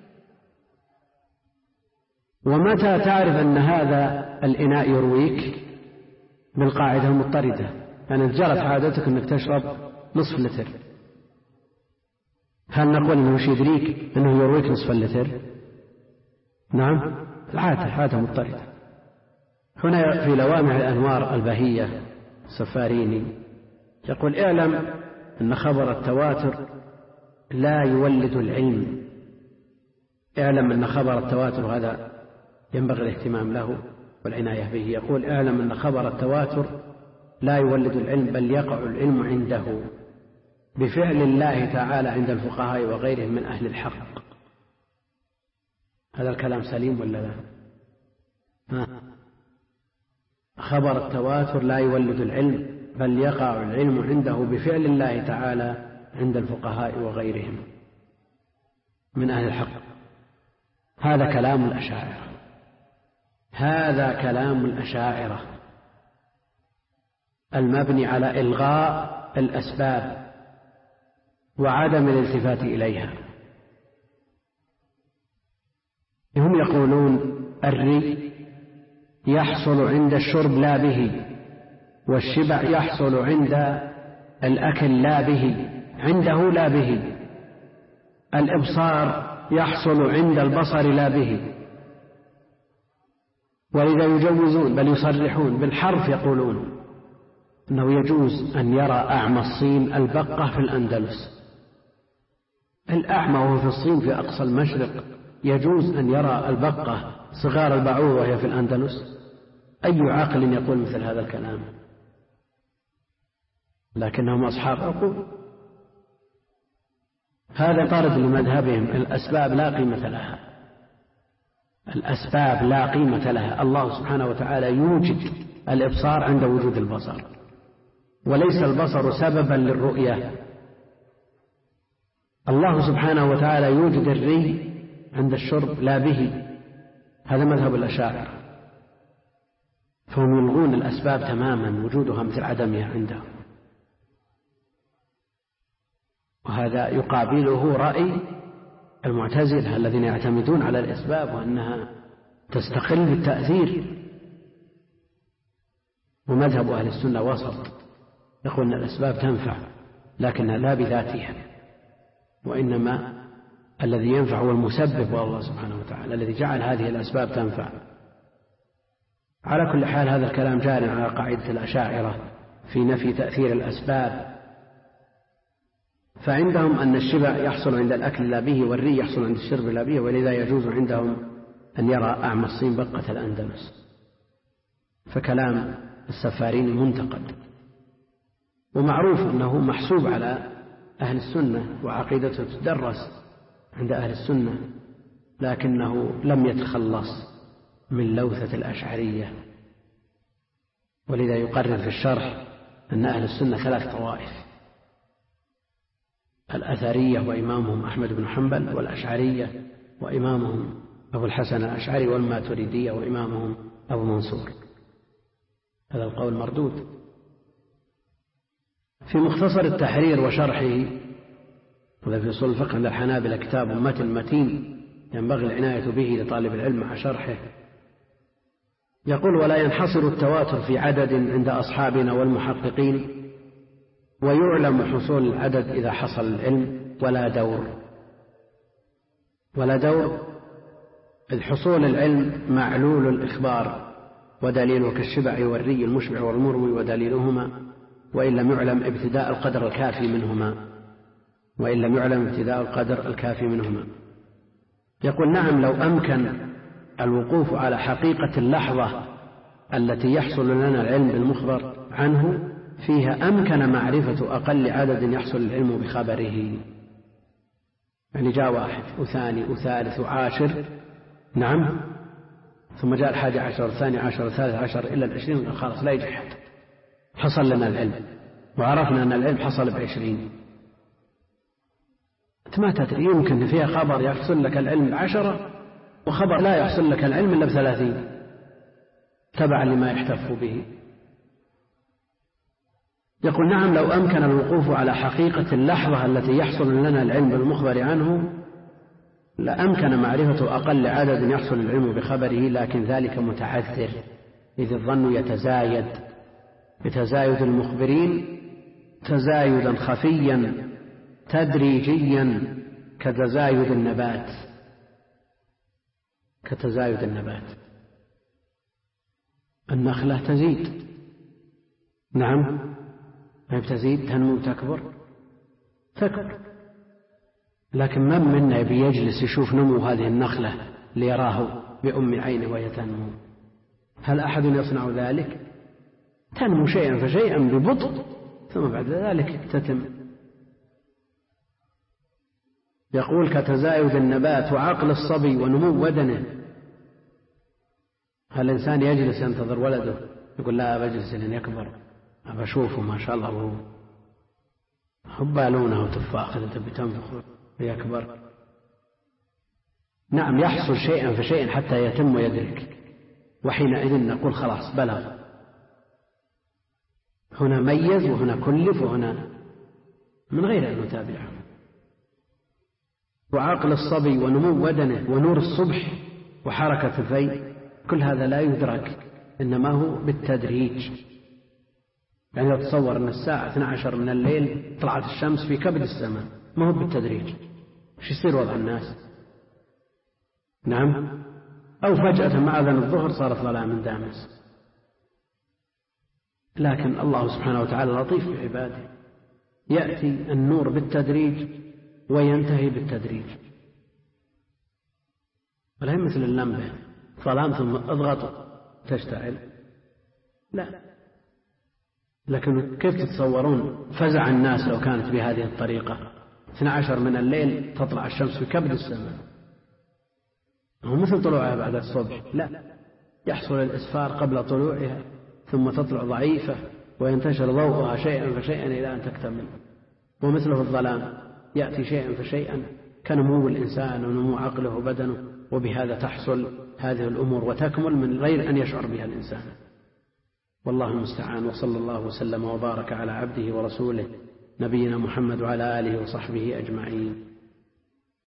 ومتى تعرف أن هذا الإناء يرويك؟ بالقاعدة المضطردة، يعني جرت عادتك أنك تشرب نصف لتر، هل نقول أنه يدريك أنه يرويك نصف اللتر؟ نعم، عادة مضطردة. هنا في لوامع الأنوار البهية السفاريني يقول: اعلم أن خبر التواتر لا يولد العلم. اعلم أن خبر التواتر هذا ينبغي الاهتمام له والعناية به. يقول: اعلم أن خبر التواتر لا يولد العلم، بل يقع العلم عنده بفعل الله تعالى عند الفقهاء وغيرهم من أهل الحق. هذا الكلام سليم ولا لا؟ خبر التواتر لا يولد العلم، بل يقع العلم عنده بفعل الله تعالى عند الفقهاء وغيرهم من أهل الحق. هذا كلام الأشاعرة، هذا كلام الأشاعرة المبني على إلغاء الأسباب وعدم الالتفات إليها. هم يقولون: الري يحصل عند الشرب لا به، والشبع يحصل عند الأكل لا به، عنده لا به. الإبصار يحصل عند البصر لا به. ولذا يجوزون بل يصرحون بالحرف، يقولون أنه يجوز أن يرى أعمى الصين البقة في الأندلس. الأعمى وهو في الصين في أقصى المشرق يجوز أن يرى البقة صغار البعوض وهي في الأندلس؟ أي عاقل يقول مثل هذا الكلام؟ لكنهم أصحاب عقول. هذا طارد لمذهبهم. الأسباب لا قيمة لها، الأسباب لا قيمة لها. الله سبحانه وتعالى يوجد الإبصار عند وجود البصر، وليس البصر سببا للرؤية. الله سبحانه وتعالى يوجد الري عند الشرب لا به. هذا مذهب الأشاعرة، فهم يلغون الأسباب تماما، وجودها مثل عدمها عندهم. وهذا يقابله رأي المعتزلة الذين يعتمدون على الأسباب وأنها تستقل بالتأثير. ومذهب أهل السنة وسط، يقول أن الأسباب تنفع لكنها لا بذاتها، وإنما الذي ينفع هو المسبب والله سبحانه وتعالى الذي جعل هذه الأسباب تنفع. على كل حال هذا الكلام جار على قاعدة الأشاعرة في نفي تأثير الأسباب. فعندهم أن الشبع يحصل عند الأكل لا به، والري يحصل عند الشرب لا به، ولذا يجوز عندهم أن يرى أعمى الصين بقة الأندلس. فكلام السفارين منتقد، ومعروف أنه محسوب على أهل السنة وعقيدته تدرس عند أهل السنة، لكنه لم يتخلص من لوثة الأشعرية. ولذا يقرر في الشرح أن أهل السنة 3 طوائف: الأثرية وإمامهم أحمد بن حنبل، والأشعرية وإمامهم أبو الحسن الأشعري، والماتريدية وإمامهم أبو منصور. هذا القول مردود. في مختصر التحرير وشرحه، وذا في أصول الفقه عند الحنابلة كتاب متين ينبغي العناية به لطالب العلم مع شرحه، يقول: ولا ينحصر التواتر في عدد عند أصحابنا والمحققين، ويعلم حصول العدد إذا حصل العلم، ولا دور إذ حصول العلم معلول الإخبار، ودليله كالشبع والري المشبع والمروي ودليلهما، وإن لم يعلم ابتداء القدر الكافي منهما. يقول: نعم، لو أمكن الوقوف على حقيقة اللحظة التي يحصل لنا العلم بالمخبر عنه فيها أمكن معرفة أقل عدد يحصل العلم بخبره. يعني جاء 1 وثاني وثالث وعاشر، نعم، ثم جاء 11 الثاني 10 الثالث 10 إلا 20، خلاص لا يجي حد، حصل لنا العلم وعرفنا أن العلم حصل ب20. ما تدري، يمكن فيها خبر يحصل لك العلم ب10، وخبر لا يحصل لك العلم إلا ب30 تبعا لما يحتف به. يقول نعم لو أمكن الوقوف على حقيقة اللحظة التي يحصل لنا العلم بالمخبر عنه لأمكن معرفة أقل عدد يحصل العلم بخبره، لكن ذلك متعذر إذ الظن يتزايد بتزايد المخبرين تزايدا خفيا تدريجيا كتزايد النبات. النخلة تزيد، نعم ما تزيد تنمو تكبر، لكن من منا يبي يجلس يشوف نمو هذه النخلة ليراه بأم عينه وهي تنمو؟ هل أحد يصنع ذلك؟ تنمو شيئا فشيئا ببطء ثم بعد ذلك تتم. يقول كتزايد النبات وعقل الصبي ونمو بدنه. هل الإنسان يجلس ينتظر ولده يقول لا بجلس لين يكبر أشوفه ما شاء الله هو حبالونه وتفاخر أنت بتنفخ ويكبر؟ نعم يحصل شيئا فشيئا حتى يتم ويدرك، وحينئذ نقول خلاص بلغ، هنا ميز وهنا كلف وهنا، من غير أن نتابعه. وعقل الصبي ونمو بدنه ونور الصبح وحركة الفيء كل هذا لا يدرك، إنما هو بالتدريج. يعني تصور أن الساعة 12 من الليل طلعت الشمس في كبد السماء، ما هو بالتدريج، ايش يصير وضع الناس؟ نعم، أو فجأة مع أذان الظهر صارت ظلام دامس. لكن الله سبحانه وتعالى لطيف بعباده، يأتي النور بالتدريج وينتهي بالتدريج، ولا هي مثل اللمبة ظلام ثم اضغط تشتعل، لا. لكن كيف تتصورون فزع الناس لو كانت بهذه الطريقة؟ 12 من الليل تطلع الشمس في كبد السماء، هو مثل طلوعها بعد الصبح، لا، يحصل الإسفار قبل طلوعها ثم تطلع ضعيفة وينتشر ضوءها شيئا فشيئا إلى أن تكتمل. ومثله الظلام يأتي شيئا فشيئا كنمو الإنسان ونمو عقله وبدنه، وبهذا تحصل هذه الأمور وتكمل من غير أن يشعر بها الإنسان. والله المستعان، وصلى الله وسلم وبارك على عبده ورسوله نبينا محمد وعلى آله وصحبه أجمعين.